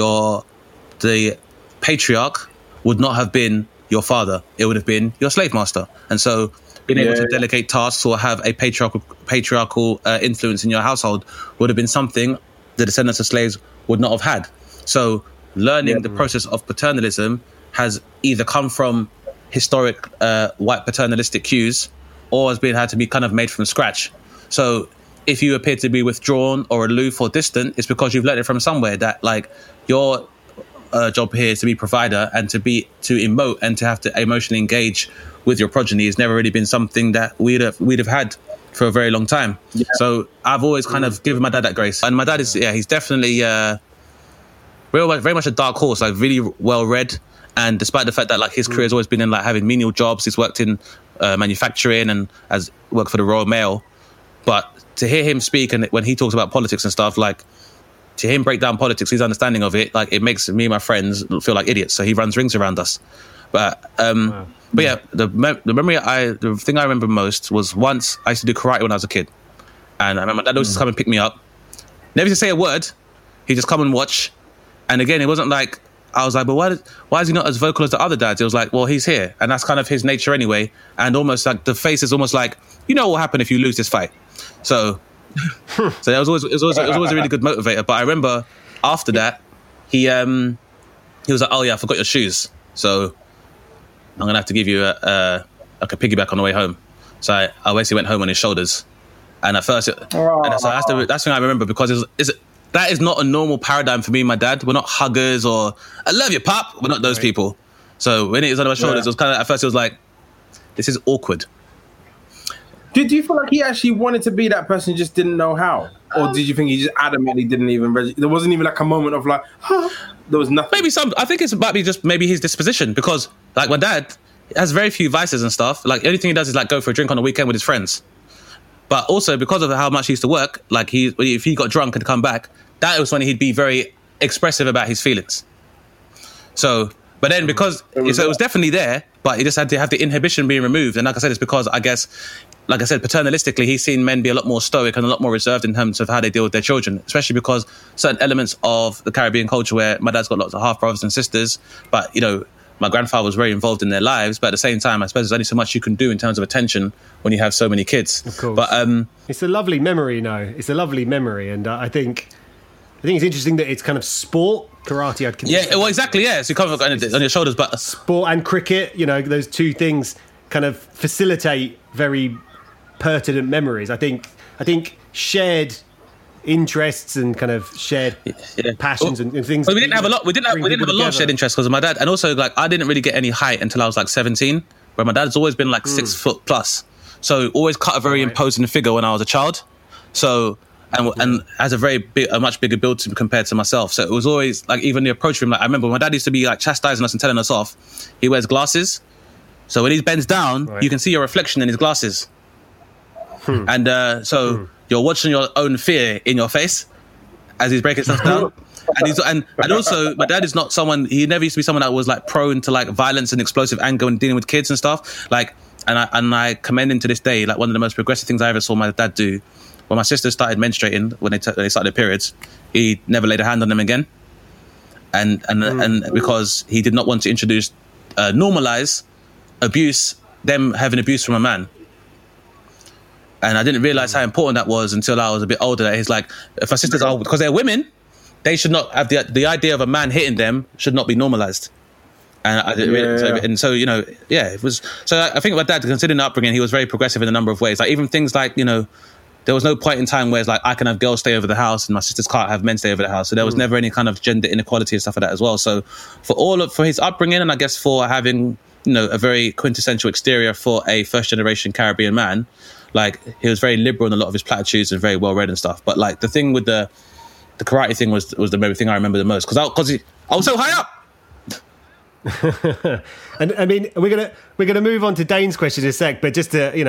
the patriarch would not have been your father, it would have been your slave master. And so being able to delegate tasks or have a patriarchal influence in your household would have been something the descendants of slaves would not have had. So learning the process of paternalism has either come from historic white paternalistic cues or has had to be kind of made from scratch. So if you appear to be withdrawn or aloof or distant, it's because you've learned it from somewhere that like your job here is to be provider and to emote and to have to emotionally engage with your progeny has never really been something that we'd have had for a very long time. So I've always kind of given my dad that grace. And my dad is he's definitely very much a dark horse, like really well read. And despite the fact that like his career has always been in like having menial jobs, he's worked in manufacturing and has worked for the Royal Mail. But to hear him speak and when he talks about politics and stuff, like to him break down politics, his understanding of it, like it makes me and my friends feel like idiots. So he runs rings around us. But yeah, the thing I remember most was once I used to do karate when I was a kid, and I remember my dad used to come and pick me up. Never used to say a word. He'd just come and watch. And again, it wasn't like I was like, but why is he not as vocal as the other dads? It was like, well, he's here, and that's kind of his nature anyway. And almost like the face is almost like, you know what will happen if you lose this fight. So it was always a really good motivator. But I remember after that, he was like, oh yeah, I forgot your shoes, so I'm gonna have to give you a piggyback on the way home. So I basically went home on his shoulders, and at first, that's the thing I remember, because that is not a normal paradigm for me and my dad. We're not huggers or I love you, pop. We're not those people. So when it was on my shoulders, it was kind of, at first it was like, this is awkward. Did you feel like he actually wanted to be that person, just didn't know how? Or did you think he just adamantly didn't even there wasn't even like a moment of like, there was nothing? I think it's about maybe his disposition, because like my dad has very few vices and stuff. Like the only thing he does is like go for a drink on the weekend with his friends. But also because of how much he used to work, like if he got drunk and come back, that was when he'd be very expressive about his feelings. So, but then because it was definitely there, but he just had to have the inhibition being removed. And like I said, it's because I guess, like I said, paternalistically, he's seen men be a lot more stoic and a lot more reserved in terms of how they deal with their children, especially because certain elements of the Caribbean culture where my dad's got lots of half brothers and sisters, but, you know, my grandfather was very involved in their lives, but at the same time, I suppose there's only so much you can do in terms of attention when you have so many kids. Of course. But it's a lovely memory, It's a lovely memory, and I think it's interesting that it's kind of sport, karate. I'd consider. Yeah, well, exactly. Yeah, so you kind of on your shoulders, but sport and cricket. You know, those two things kind of facilitate very pertinent memories. I think shared interests and kind of shared passions and things. Well, we didn't have a lot. We didn't have a lot of shared interests because of my dad, and also like I didn't really get any height until I was like 17. Where my dad's always been like 6 foot plus, so always cut a very imposing figure when I was a child. So and has a much bigger build compared to myself. So it was always like even the approach from like I remember when my dad used to be like chastising us and telling us off. He wears glasses, so when he bends down, you can see your reflection in his glasses, and you're watching your own fear in your face as he's breaking stuff down. And also, my dad is not someone. He never used to be someone that was like prone to like violence and explosive anger when dealing with kids and stuff. Like, and I commend him to this day. Like one of the most progressive things I ever saw my dad do. When my sister started menstruating, when they started their periods, he never laid a hand on them again. And because he did not want to normalize abuse, them having abuse from a man. And I didn't realize how important that was until I was a bit older. That he's like, if my sisters are, because they're women, they should not have the idea of a man hitting them should not be normalized. And I didn't it was. So I think my dad, considering the upbringing, he was very progressive in a number of ways. Like even things like, there was no point in time where it's like I can have girls stay over the house and my sisters can't have men stay over the house. So there was never any kind of gender inequality and stuff like that as well. So for his upbringing, and I guess for having a very quintessential exterior for a first generation Caribbean man. Like he was very liberal in a lot of his platitudes and very well read and stuff. But like the thing with the karate thing was the thing I remember the most because I was so high up. And I mean, we're gonna move on to Dane's question in a sec, but just to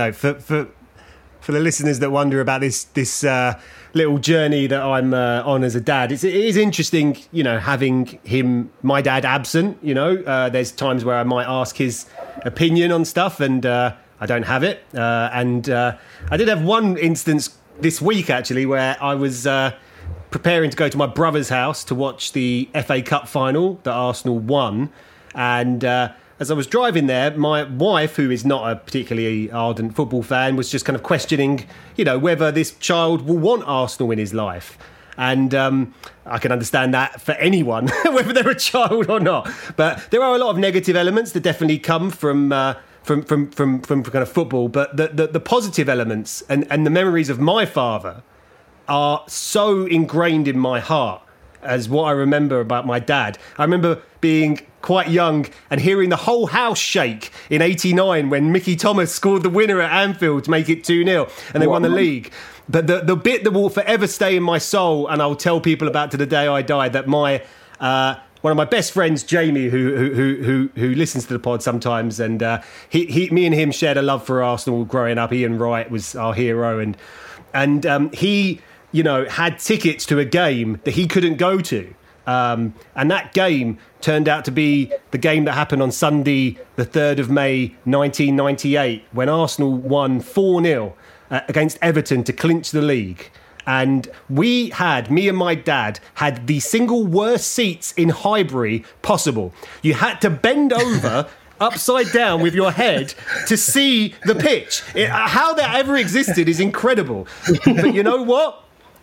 for the listeners that wonder about this little journey that I'm on as a dad, it is interesting, having my dad absent. There's times where I might ask his opinion on stuff and. I don't have it. And I did have one instance this week, actually, where I was preparing to go to my brother's house to watch the FA Cup final that Arsenal won. And as I was driving there, my wife, who is not a particularly ardent football fan, was just kind of questioning, whether this child will want Arsenal in his life. And I can understand that for anyone, whether they're a child or not. But there are a lot of negative elements that definitely come from kind of football, but the positive elements and the memories of my father are so ingrained in my heart as what I remember about my dad. I remember being quite young and hearing the whole house shake in '89 when Mickey Thomas scored the winner at Anfield to make it 2-0 and they won the league. But the bit that will forever stay in my soul, and I'll tell people about to the day I die, that my one of my best friends, Jamie, who listens to the pod sometimes, and me and him shared a love for Arsenal growing up. Ian Wright was our hero, and he, had tickets to a game that he couldn't go to, and that game turned out to be the game that happened on Sunday, the 3rd of May, 1998, when Arsenal won 4-0 against Everton to clinch the league. And me and my dad had the single worst seats in Highbury possible. You had to bend over upside down with your head to see the pitch. How that ever existed is incredible. But you know what?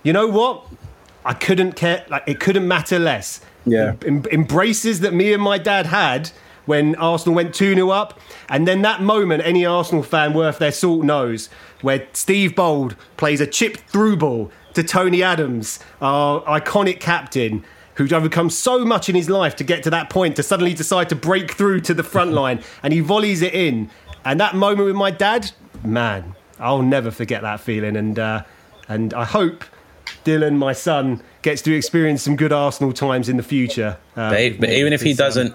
I couldn't care. Like, it couldn't matter less. Yeah. Embraces that me and my dad had when Arsenal went 2-0 up. And then that moment, any Arsenal fan worth their salt knows, where Steve Bold plays a chipped through ball to Tony Adams, our iconic captain, who's overcome so much in his life to get to that point, to suddenly decide to break through to the front line, and he volleys it in. And that moment with my dad, man, I'll never forget that feeling. And I hope Dylan, my son, gets to experience some good Arsenal times in the future. But even if he doesn't,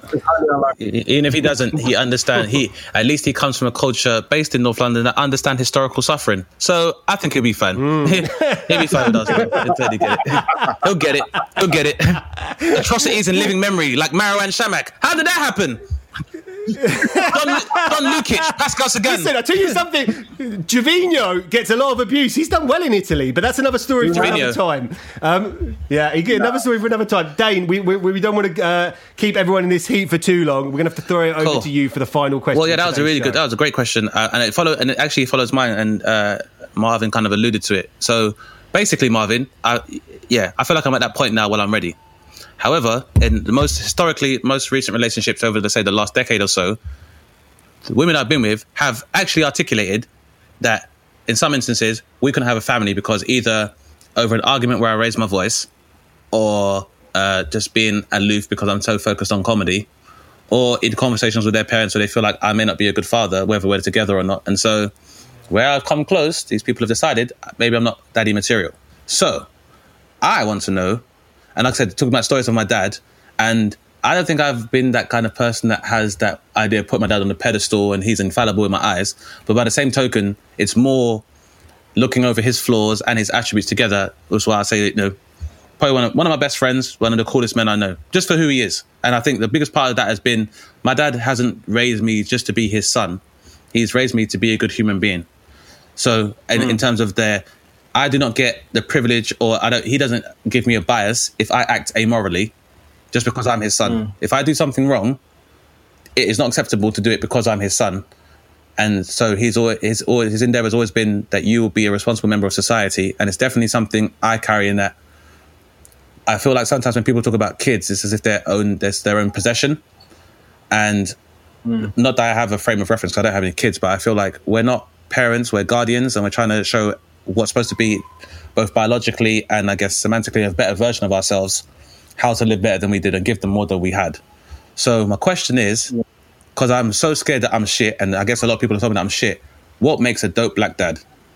he understands. At least he comes from a culture based in North London that understands historical suffering. So I think he'll be fine. He'll be fine with Arsenal. He'll totally get it. He'll get it. Atrocities in living memory, like Marouane Chamakh. How did that happen? Don Lukic, Pascal Sagan. Listen, I'll tell you something. Gervinho gets a lot of abuse. He's done well in Italy, but that's another story for another time. Another story for another time. Dane, we don't want to keep everyone in this heat for too long. We're going to have to throw it over to you for the final question. Well, yeah, that was a really good. That was a great question, and it actually follows mine. And Marvin kind of alluded to it. So basically, Marvin, I feel like I'm at that point now where I'm ready. However, in the most recent relationships over, let's say, the last decade or so, the women I've been with have actually articulated that in some instances we couldn't have a family because either over an argument where I raised my voice, or just being aloof because I'm so focused on comedy, or in conversations with their parents where they feel like I may not be a good father, whether we're together or not. And so where I've come close, these people have decided maybe I'm not daddy material. So I want to know, and like I said, talking about stories of my dad, and I don't think I've been that kind of person that has that idea of put my dad on the pedestal and he's infallible in my eyes. But by the same token, it's more looking over his flaws and his attributes together. That's why I say, probably one of my best friends, one of the coolest men I know, just for who he is. And I think the biggest part of that has been my dad hasn't raised me just to be his son. He's raised me to be a good human being. So in terms of I do not get the privilege, or he doesn't give me a bias if I act amorally just because I'm his son. If I do something wrong, it is not acceptable to do it because I'm his son. And so his endeavor has always been that you will be a responsible member of society. And it's definitely something I carry in that. I feel like sometimes when people talk about kids, it's as if their own possession. And not that I have a frame of reference because I don't have any kids, but I feel like we're not parents, we're guardians, and we're trying to show what's supposed to be both biologically and I guess semantically a better version of ourselves, how to live better than we did and give them more than we had. So my question is, because I'm so scared that I'm shit, and I guess a lot of people are talking that I'm shit, what makes a dope black dad?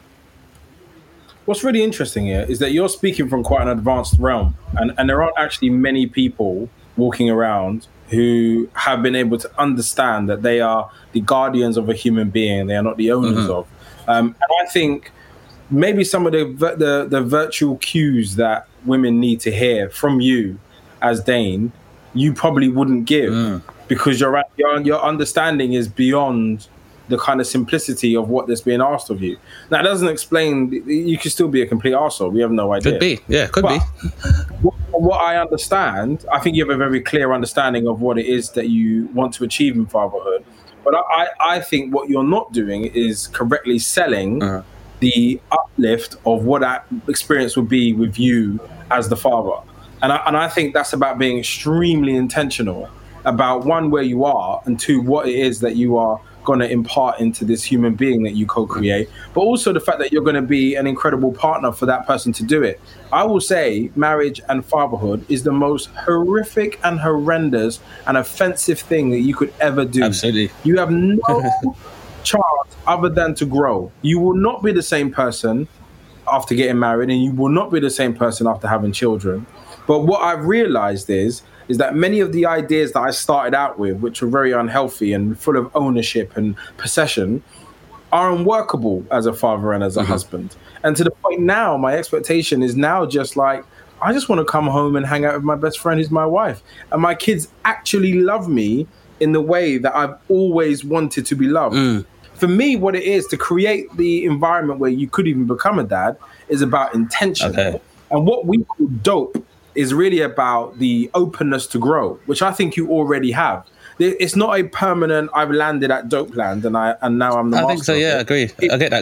What's really interesting here is that you're speaking from quite an advanced realm, and there aren't actually many people walking around who have been able to understand that they are the guardians of a human being, they are not the owners of. And I think maybe some of the virtual cues that women need to hear from you as Dane, you probably wouldn't give because your understanding is beyond the kind of simplicity of what is being asked of you. Now, it doesn't explain, you could still be a complete arsehole. We have no idea. Could be, yeah, could be. What I understand, I think you have a very clear understanding of what it is that you want to achieve in fatherhood. But I think what you're not doing is correctly selling the uplift of what that experience would be with you as the father. And I think that's about being extremely intentional about, one, where you are, and two, what it is that you are going to impart into this human being that you co-create, but also the fact that you're going to be an incredible partner for that person to do it. I will say marriage and fatherhood is the most horrific and horrendous and offensive thing that you could ever do. Absolutely. You have no chance other than to grow. You will not be the same person after getting married, and you will not be the same person after having children. But what I've realized is that many of the ideas that I started out with, which were very unhealthy and full of ownership and possession, are unworkable as a father and as a husband. And to the point now, my expectation is now just like, I just want to come home and hang out with my best friend who's my wife. And my kids actually love me in the way that I've always wanted to be loved. For me, what it is to create the environment where you could even become a dad is about intention. Okay. And what we call dope is really about the openness to grow, which I think you already have. It's not a permanent, I've landed at dope land and now I'm the master. I think so, yeah, I agree. I get that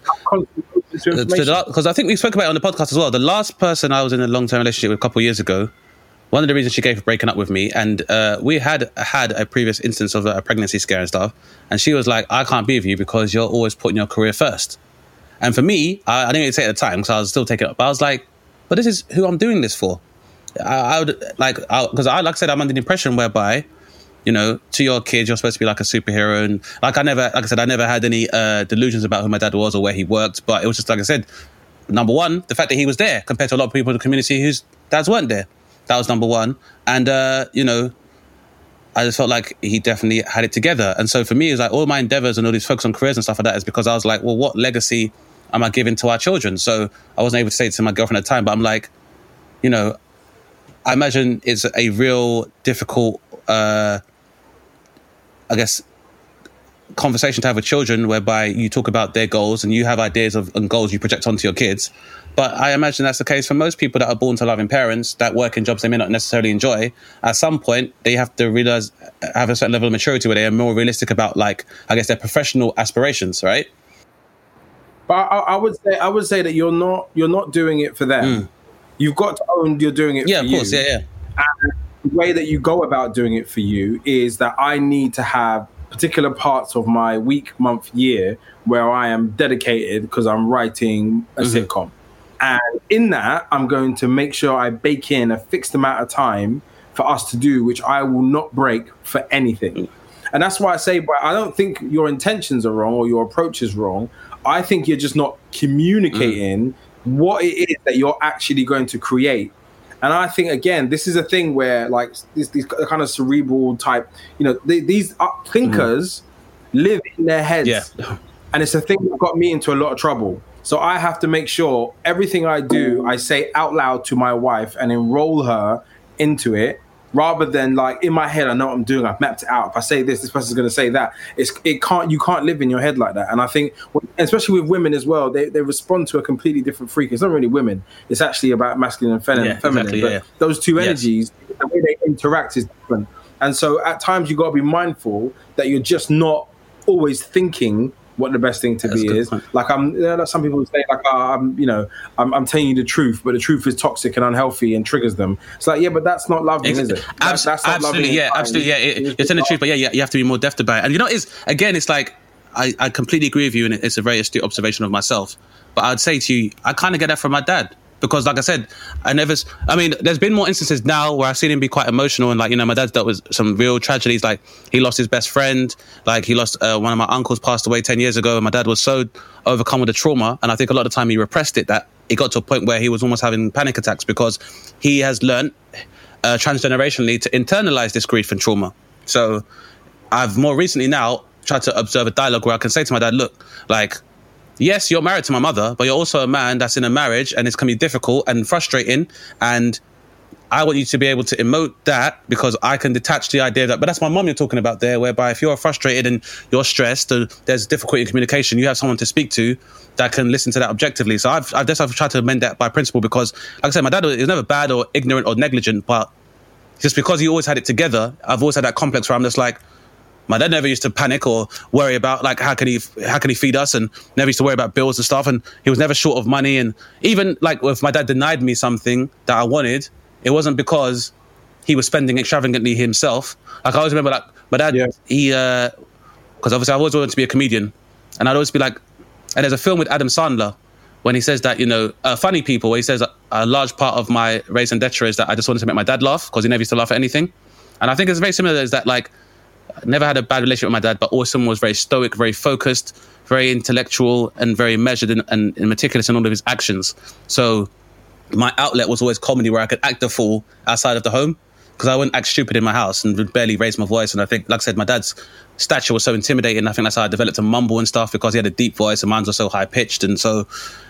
because I think we spoke about it on the podcast as well. The last person I was in a long-term relationship with a couple of years ago, one of the reasons she gave for breaking up with me, and we had a previous instance of a pregnancy scare and stuff, and she was like, I can't be with you because you're always putting your career first. And for me, I didn't even say it at the time because I was still taking it up, but I was like, but this is who I'm doing this for. I would like I said, I'm under the impression whereby you know, to your kids, you're supposed to be like a superhero. And like I never had any delusions about who my dad was or where he worked. But it was just, like I said, number one, the fact that he was there compared to a lot of people in the community whose dads weren't there. That was number one. And, you know, I just felt like he definitely had it together. And so for me, it's like all my endeavors and all these focus on careers and stuff like that is because I was like, well, what legacy am I giving to our children? So I wasn't able to say it to my girlfriend at the time, but I'm like, you know, I imagine it's a real difficult, I guess, conversation to have with children whereby you talk about their goals and you have ideas and goals you project onto your kids. But I imagine that's the case for most people that are born to loving parents that work in jobs they may not necessarily enjoy. At some point, they have to realize, have a certain level of maturity where they are more realistic about, like, I guess, their professional aspirations, right? But I would say that you're not doing it for them. You've got to own you're doing it for you. Yeah, of course, yeah. And the way that you go about doing it for you is that I need to have particular parts of my week, month, year where I am dedicated because I'm writing a sitcom. And in that, I'm going to make sure I bake in a fixed amount of time for us to do, which I will not break for anything. And that's why I say, but I don't think your intentions are wrong or your approach is wrong. I think you're just not communicating what it is that you're actually going to create. And I think, again, this is a thing where, like, these kind of cerebral type, you know, these thinkers live in their heads. Yeah. And it's a thing that got me into a lot of trouble. So I have to make sure everything I do, I say out loud to my wife and enroll her into it, rather than, like, in my head, I know what I'm doing. I've mapped it out. If I say this person's going to say that. You can't live in your head like that. And I think, especially with women as well, they respond to a completely different freak. It's not really women. It's actually about masculine and feminine. Exactly, but those two energies, the way they interact is different. And so at times you got to be mindful that you're just not always thinking what the best thing to be is. Point. Like, some people say, like, I'm telling you the truth, but the truth is toxic and unhealthy and triggers them. It's like, yeah, but that's not loving, is it? That's not absolutely, loving. Absolutely, yeah. You're telling the truth, but you have to be more deft about it. And you know, it's like, I completely agree with you, and it's a very astute observation of myself. But I'd say to you, I kind of get that from my dad. Because, like I said, there's been more instances now where I've seen him be quite emotional. And, like, you know, my dad's dealt with some real tragedies. Like, he lost his best friend. Like, he lost one of my uncles passed away 10 years ago. And my dad was so overcome with the trauma. And I think a lot of the time he repressed it, that it got to a point where he was almost having panic attacks because he has learned transgenerationally to internalize this grief and trauma. So I've more recently now tried to observe a dialogue where I can say to my dad, look, like, yes, you're married to my mother, but you're also a man that's in a marriage, and it's going to be difficult and frustrating. And I want you to be able to emote that, because I can detach the idea that, but that's my mum you're talking about there, whereby if you're frustrated and you're stressed and there's difficulty in communication, you have someone to speak to that can listen to that objectively. So I've tried to amend that by principle, because, like I said, my dad was never bad or ignorant or negligent, but just because he always had it together, I've always had that complex where I'm just like, my dad never used to panic or worry about, like, how can he feed us, and never used to worry about bills and stuff. And he was never short of money. And even, like, if my dad denied me something that I wanted, it wasn't because he was spending extravagantly himself. Like, I always remember, like, my dad, he, because obviously I always wanted to be a comedian, and I'd always be like, and there's a film with Adam Sandler when he says that, you know, Funny People, where he says a large part of my race and detra is that I just wanted to make my dad laugh, because he never used to laugh at anything. And I think it's very similar, is that, like, I never had a bad relationship with my dad, but also was very stoic, very focused, very intellectual, and very measured and meticulous in all of his actions. So my outlet was always comedy, where I could act a fool outside of the home, because I wouldn't act stupid in my house and would barely raise my voice. And I think, like I said, my dad's stature was so intimidating. I think that's how I developed to mumble and stuff, because he had a deep voice and mine was so high-pitched. And so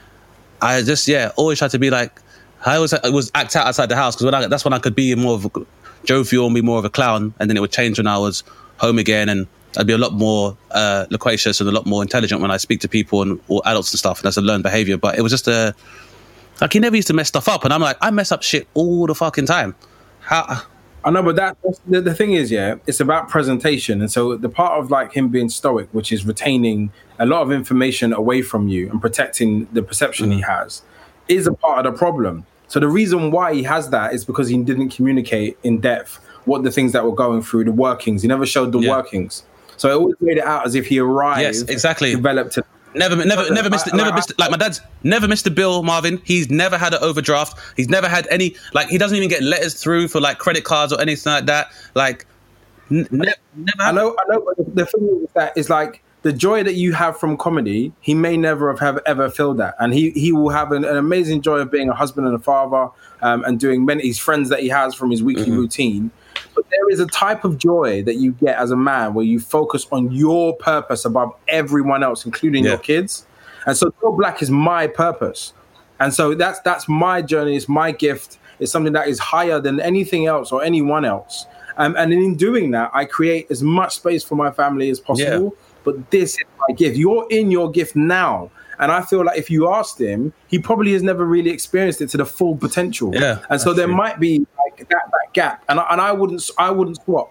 I just, always tried to be like, I was act out outside the house, because that's when I could be more of a jovial and be more of a clown. And then it would change when I was home again, and I'd be a lot more loquacious and a lot more intelligent when I speak to people or adults and stuff, and that's a learned behavior. But it was just like, he never used to mess stuff up, and I'm like, I mess up shit all the fucking time. How? I know, but that's the thing is, it's about presentation. And so the part of, like, him being stoic, which is retaining a lot of information away from you and protecting the perception he has, is a part of the problem. So the reason why he has that is because he didn't communicate in depth what the things that were going through, the workings. He never showed the workings. So it always made it out as if he arrived. Yes, exactly. Developed it. Never missed. Like, my dad's never missed a bill, Marvin. He's never had an overdraft. He's never had any, like, he doesn't even get letters through for, like, credit cards or anything like that. Like, Never. I know. The thing is that is like the joy that you have from comedy. He may never have ever felt that, and he will have an amazing joy of being a husband and a father, and doing his friends that he has from his weekly routine. But there is a type of joy that you get as a man where you focus on your purpose above everyone else, including your kids. And so Joe Black is my purpose. And so that's my journey. It's my gift. It's something that is higher than anything else or anyone else. And in doing that, I create as much space for my family as possible. Yeah. But this is my gift. You're in your gift now. And I feel like if you asked him, he probably has never really experienced it to the full potential. Yeah, and so there might be like that gap. And I wouldn't swap.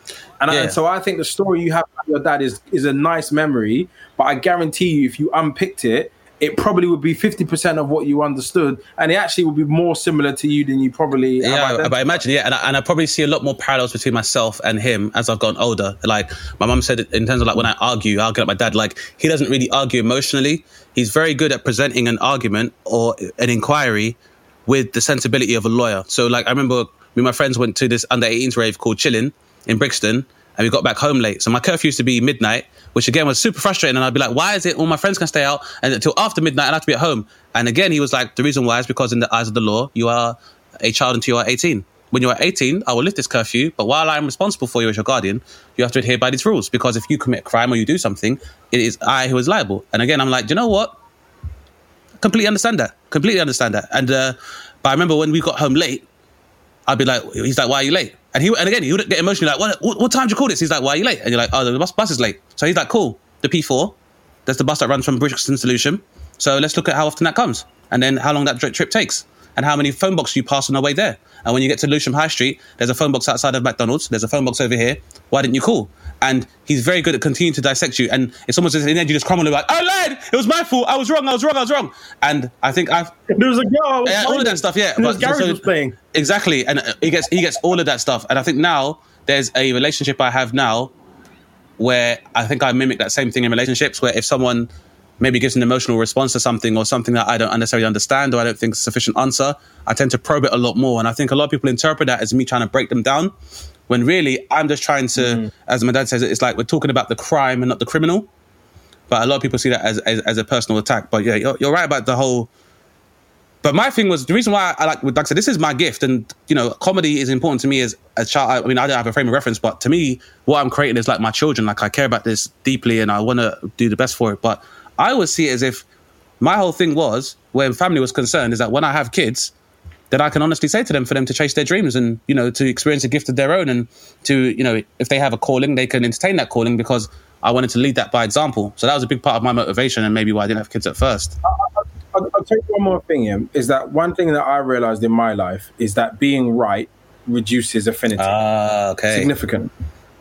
And so I think the story you have about your dad is a nice memory. But I guarantee you, if you unpicked it, it probably would be 50% of what you understood, and it actually would be more similar to you than you probably. But I imagine, and I probably see a lot more parallels between myself and him as I've gotten older. Like my mum said, in terms of like when I argue at my dad, like he doesn't really argue emotionally. He's very good at presenting an argument or an inquiry with the sensibility of a lawyer. So like I remember me and my friends went to this under 18s rave called Chillin' in Brixton, and we got back home late. So my curfew used to be midnight, which again was super frustrating. And I'd be like, why is it all my friends can stay out and until after midnight and I have to be at home? And again, he was like, the reason why is because in the eyes of the law, you are a child until you are 18. When you are 18, I will lift this curfew. But while I'm responsible for you as your guardian, you have to adhere by these rules. Because if you commit a crime or you do something, it is I who is liable. And again, I'm like, do you know what? Completely understand that. And but I remember when we got home late, I'd be like, he's like, why are you late? And again, he would get emotionally like, what time did you call this? He's like, why are you late? And you're like, oh, the bus is late. So he's like, cool, the P4, that's the bus that runs from Brixton to Lewisham. So let's look at how often that comes. And then how long that trip takes. And how many phone boxes you pass on the way there. And when you get to Lewisham High Street, there's a phone box outside of McDonald's. There's a phone box over here. Why didn't you call? And he's very good at continuing to dissect you. And it's almost as if in the end you just crumble and like, I lied. It was my fault. I was wrong. And I think there was a girl. All of that stuff, yeah. But Gary was playing. Exactly. And he gets all of that stuff. And I think now there's a relationship I have now where I think I mimic that same thing in relationships, where if someone maybe gives an emotional response to something or something that I don't necessarily understand or I don't think is a sufficient answer, I tend to probe it a lot more. And I think a lot of people interpret that as me trying to break them down, when really I'm just trying to, as my dad says, it's like we're talking about the crime and not the criminal. But a lot of people see that as a personal attack. But yeah, you're right about the whole... But my thing was, the reason why I like I said, this is my gift. And, you know, comedy is important to me as a child. I mean, I don't have a frame of reference, but to me, what I'm creating is like my children. Like I care about this deeply and I want to do the best for it. But I always see it as if my whole thing was, when family was concerned, is that when I have kids, then I can honestly say to them for them to chase their dreams and, you know, to experience a gift of their own and to, you know, if they have a calling, they can entertain that calling because I wanted to lead that by example. So that was a big part of my motivation and maybe why I didn't have kids at first. I'll tell you one more thing, Ian, is that one thing that I realized in my life is that being right reduces affinity. Okay. Significant.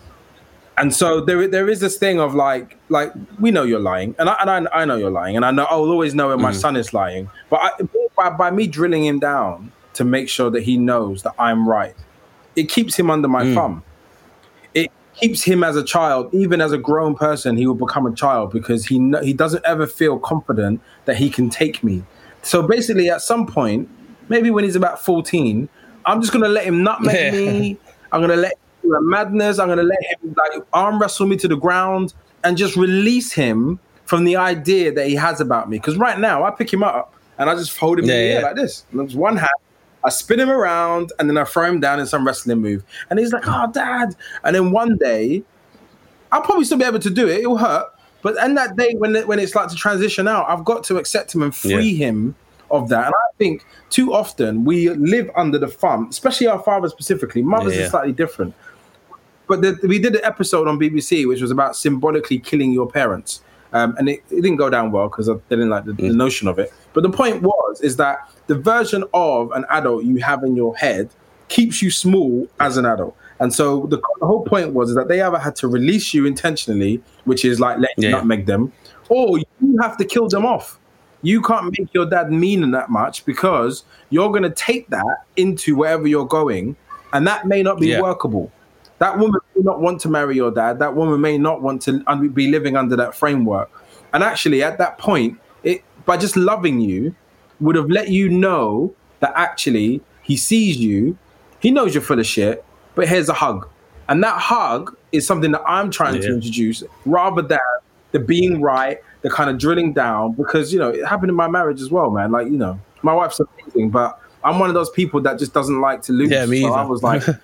And so there is this thing of like we know you're lying, and I know you're lying, and I will always know when my son is lying. But by me drilling him down to make sure that he knows that I'm right, it keeps him under my thumb. It keeps him as a child, even as a grown person, he will become a child because he doesn't ever feel confident that he can take me. So basically, at some point, maybe when he's about 14, I'm just gonna let him nutmeg me. I'm gonna let a madness. I'm going to let him like arm wrestle me to the ground and just release him from the idea that he has about me. Because right now I pick him up and I just hold him in the air like this. And there's one hand, I spin him around and then I throw him down in some wrestling move. And he's like, oh, Dad. And then one day, I'll probably still be able to do it. It'll hurt. But in that day when it's like to transition out, I've got to accept him and free him of that. And I think too often we live under the thumb, especially our fathers specifically. Mothers are slightly different. But we did an episode on BBC which was about symbolically killing your parents. And it didn't go down well because they didn't like the notion of it. But the point is that the version of an adult you have in your head keeps you small as an adult. And so the whole point is that they either had to release you intentionally, which is like letting you nutmeg them, or you have to kill them off. You can't make your dad mean that much because you're going to take that into wherever you're going, and that may not be workable. That woman may not want to marry your dad. That woman may not want to be living under that framework. And actually, at that point, by just loving you, would have let you know that actually he sees you, he knows you're full of shit, but here's a hug. And that hug is something that I'm trying to introduce, rather than the being right, the kind of drilling down, because, it happened in my marriage as well, man. Like, my wife's amazing, but I'm one of those people that just doesn't like to lose. Yeah, me either. I was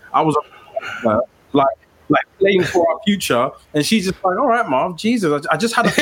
like playing for our future, and she's just like, all right, Mom, Jesus, I just had a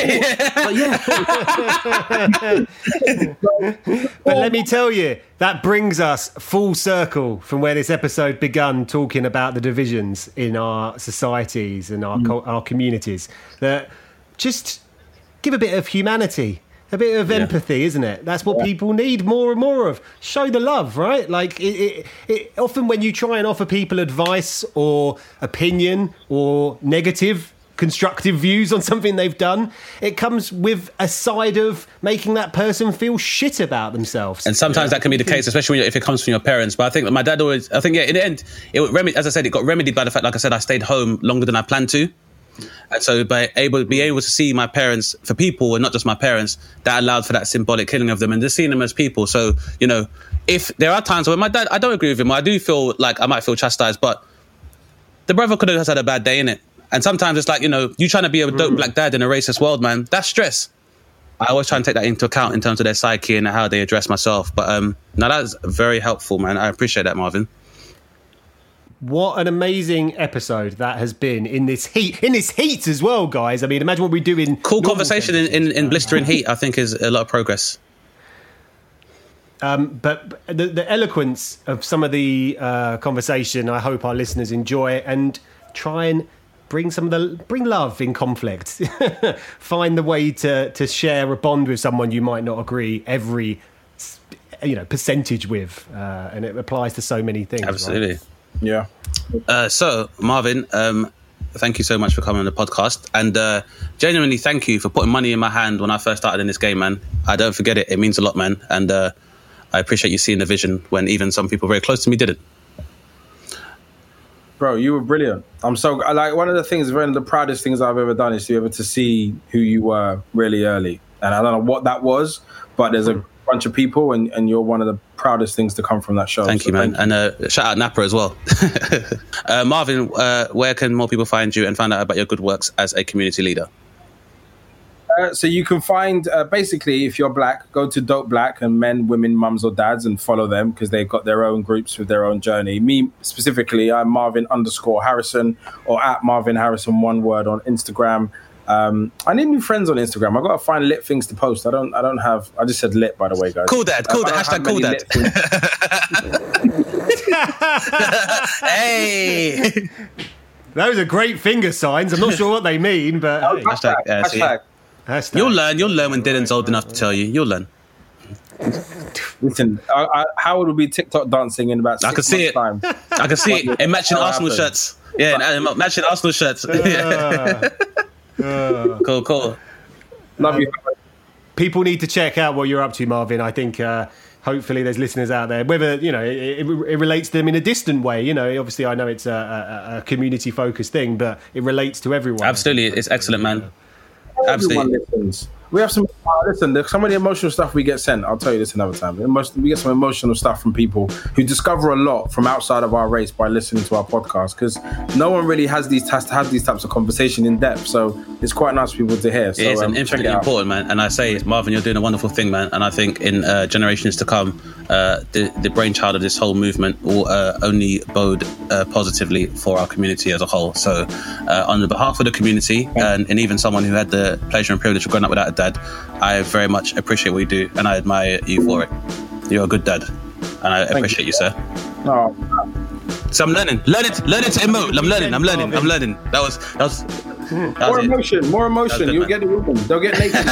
thought. But let me tell you, that brings us full circle from where this episode begun, talking about the divisions in our societies and our communities. That just give a bit of humanity, a bit of empathy, isn't it? That's what people need more and more of. Show the love, right? Like, it often when you try and offer people advice or opinion or negative, constructive views on something they've done, it comes with a side of making that person feel shit about themselves. And sometimes that can be the case, especially if it comes from your parents. But I think my dad always, in the end, as I said, it got remedied by the fact, like I said, I stayed home longer than I planned to. And so be able to see my parents for people, and not just my parents, that allowed for that symbolic killing of them, and just seeing them as people. So, if there are times where my dad, I don't agree with him, I do feel like I might feel chastised, but the brother could have had a bad day, innit? And sometimes it's like, you trying to be a dope black dad in a racist world, man, that's stress. I always try and take that into account in terms of their psyche and how they address myself. But no, that's very helpful, man. I appreciate that, Marvin. What an amazing episode that has been in this heat as well, guys. I mean, imagine what we do in... Cool conversation in blistering heat, I think, is a lot of progress. But the eloquence of some of the conversation, I hope our listeners enjoy it and try and bring love in conflict. Find the way to share a bond with someone you might not agree every percentage with, and it applies to so many things. Absolutely. Right? Yeah. So, Marvin, thank you so much for coming on the podcast. And genuinely, thank you for putting money in my hand when I first started in this game, man. I don't forget it. It means a lot, man. And I appreciate you seeing the vision when even some people very close to me didn't. Bro, you were brilliant. I'm so... one of the proudest things I've ever done is to be able to see who you were really early. And I don't know what that was, but there's a bunch of people, and you're one of the proudest things to come from that show. Thank you, man. And shout out Napa as well. Marvin, where can more people find you and find out about your good works as a community leader? So you can find, basically, if you're black, go to Dope Black and men, women, mums or dads and follow them, because they've got their own groups with their own journey. Me specifically, I'm Marvin_Harrison, or at Marvin Harrison, one word, on Instagram. I need new friends on Instagram. I've got to find lit things to post. I just said lit, by the way, guys. Cool dad. Hashtag cool dad. Hey. Those are great finger signs. I'm not sure what they mean, but hey. Hashtag. You'll learn when Dylan's old enough to tell you. You'll learn. Listen, Howard will be TikTok dancing in about 6 months' time. I can see it in matching Arsenal shirts. Yeah, matching Arsenal shirts. Cool. Love you. People need to check out what you're up to, Marvin. I think hopefully there's listeners out there, whether it relates to them in a distant way. Obviously I know it's a community focused thing, but it relates to everyone. Absolutely, it's excellent, man. Absolutely. Listens. We have some. Listen, some of the emotional stuff we get sent. I'll tell you this another time. We get some emotional stuff from people who discover a lot from outside of our race by listening to our podcast, because no one really has these types of conversation in depth. So it's quite nice for people to hear. So, it's infinitely important, man. And I say, Marvin, you're doing a wonderful thing, man. And I think in generations to come, the brainchild of this whole movement will only bode positively for our community as a whole. So on the behalf of the community, and even someone who had the pleasure and privilege of growing up without a dad, I very much appreciate what you do, and I admire you for it. You're a good dad, and I appreciate you, sir. Oh. So I'm learning to emote. I'm learning. That was more emotion. You'll get the women. They'll get naked.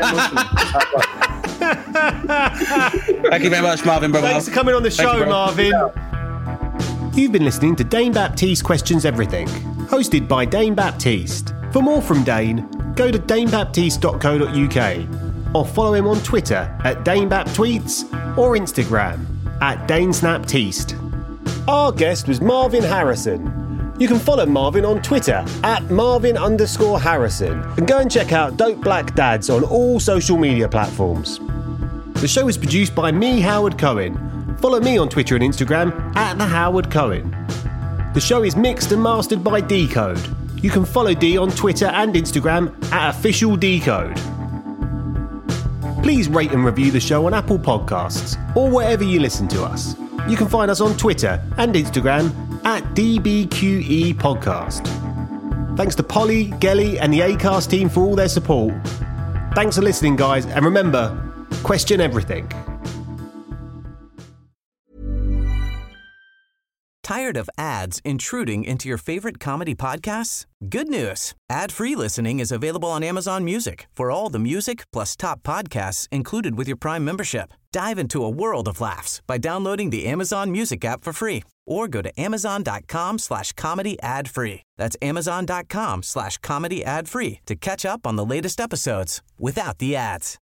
Thank you very much, Marvin, brother. Thanks for coming on the show, Marvin. You've been listening to Dane Baptiste Questions Everything, hosted by Dane Baptiste. For more from Dane, go to danebaptiste.co.uk or follow him on Twitter at DaneBapTweets or Instagram at DaneSnapTeast. Our guest was Marvin Harrison. You can follow Marvin on Twitter at Marvin_Harrison and go and check out Dope Black Dads on all social media platforms. The show is produced by me, Howard Cohen. Follow me on Twitter and Instagram at The Howard Cohen. The show is mixed and mastered by Decode. You can follow D on Twitter and Instagram at @officialdecode. Please rate and review the show on Apple Podcasts or wherever you listen to us. You can find us on Twitter and Instagram at DBQE Podcast. Thanks to Polly, Gelly and the Acast team for all their support. Thanks for listening, guys, and remember, question everything. Tired of ads intruding into your favorite comedy podcasts? Good news. Ad-free listening is available on Amazon Music for all the music plus top podcasts included with your Prime membership. Dive into a world of laughs by downloading the Amazon Music app for free or go to amazon.com/comedy ad-free. That's amazon.com/comedy ad-free to catch up on the latest episodes without the ads.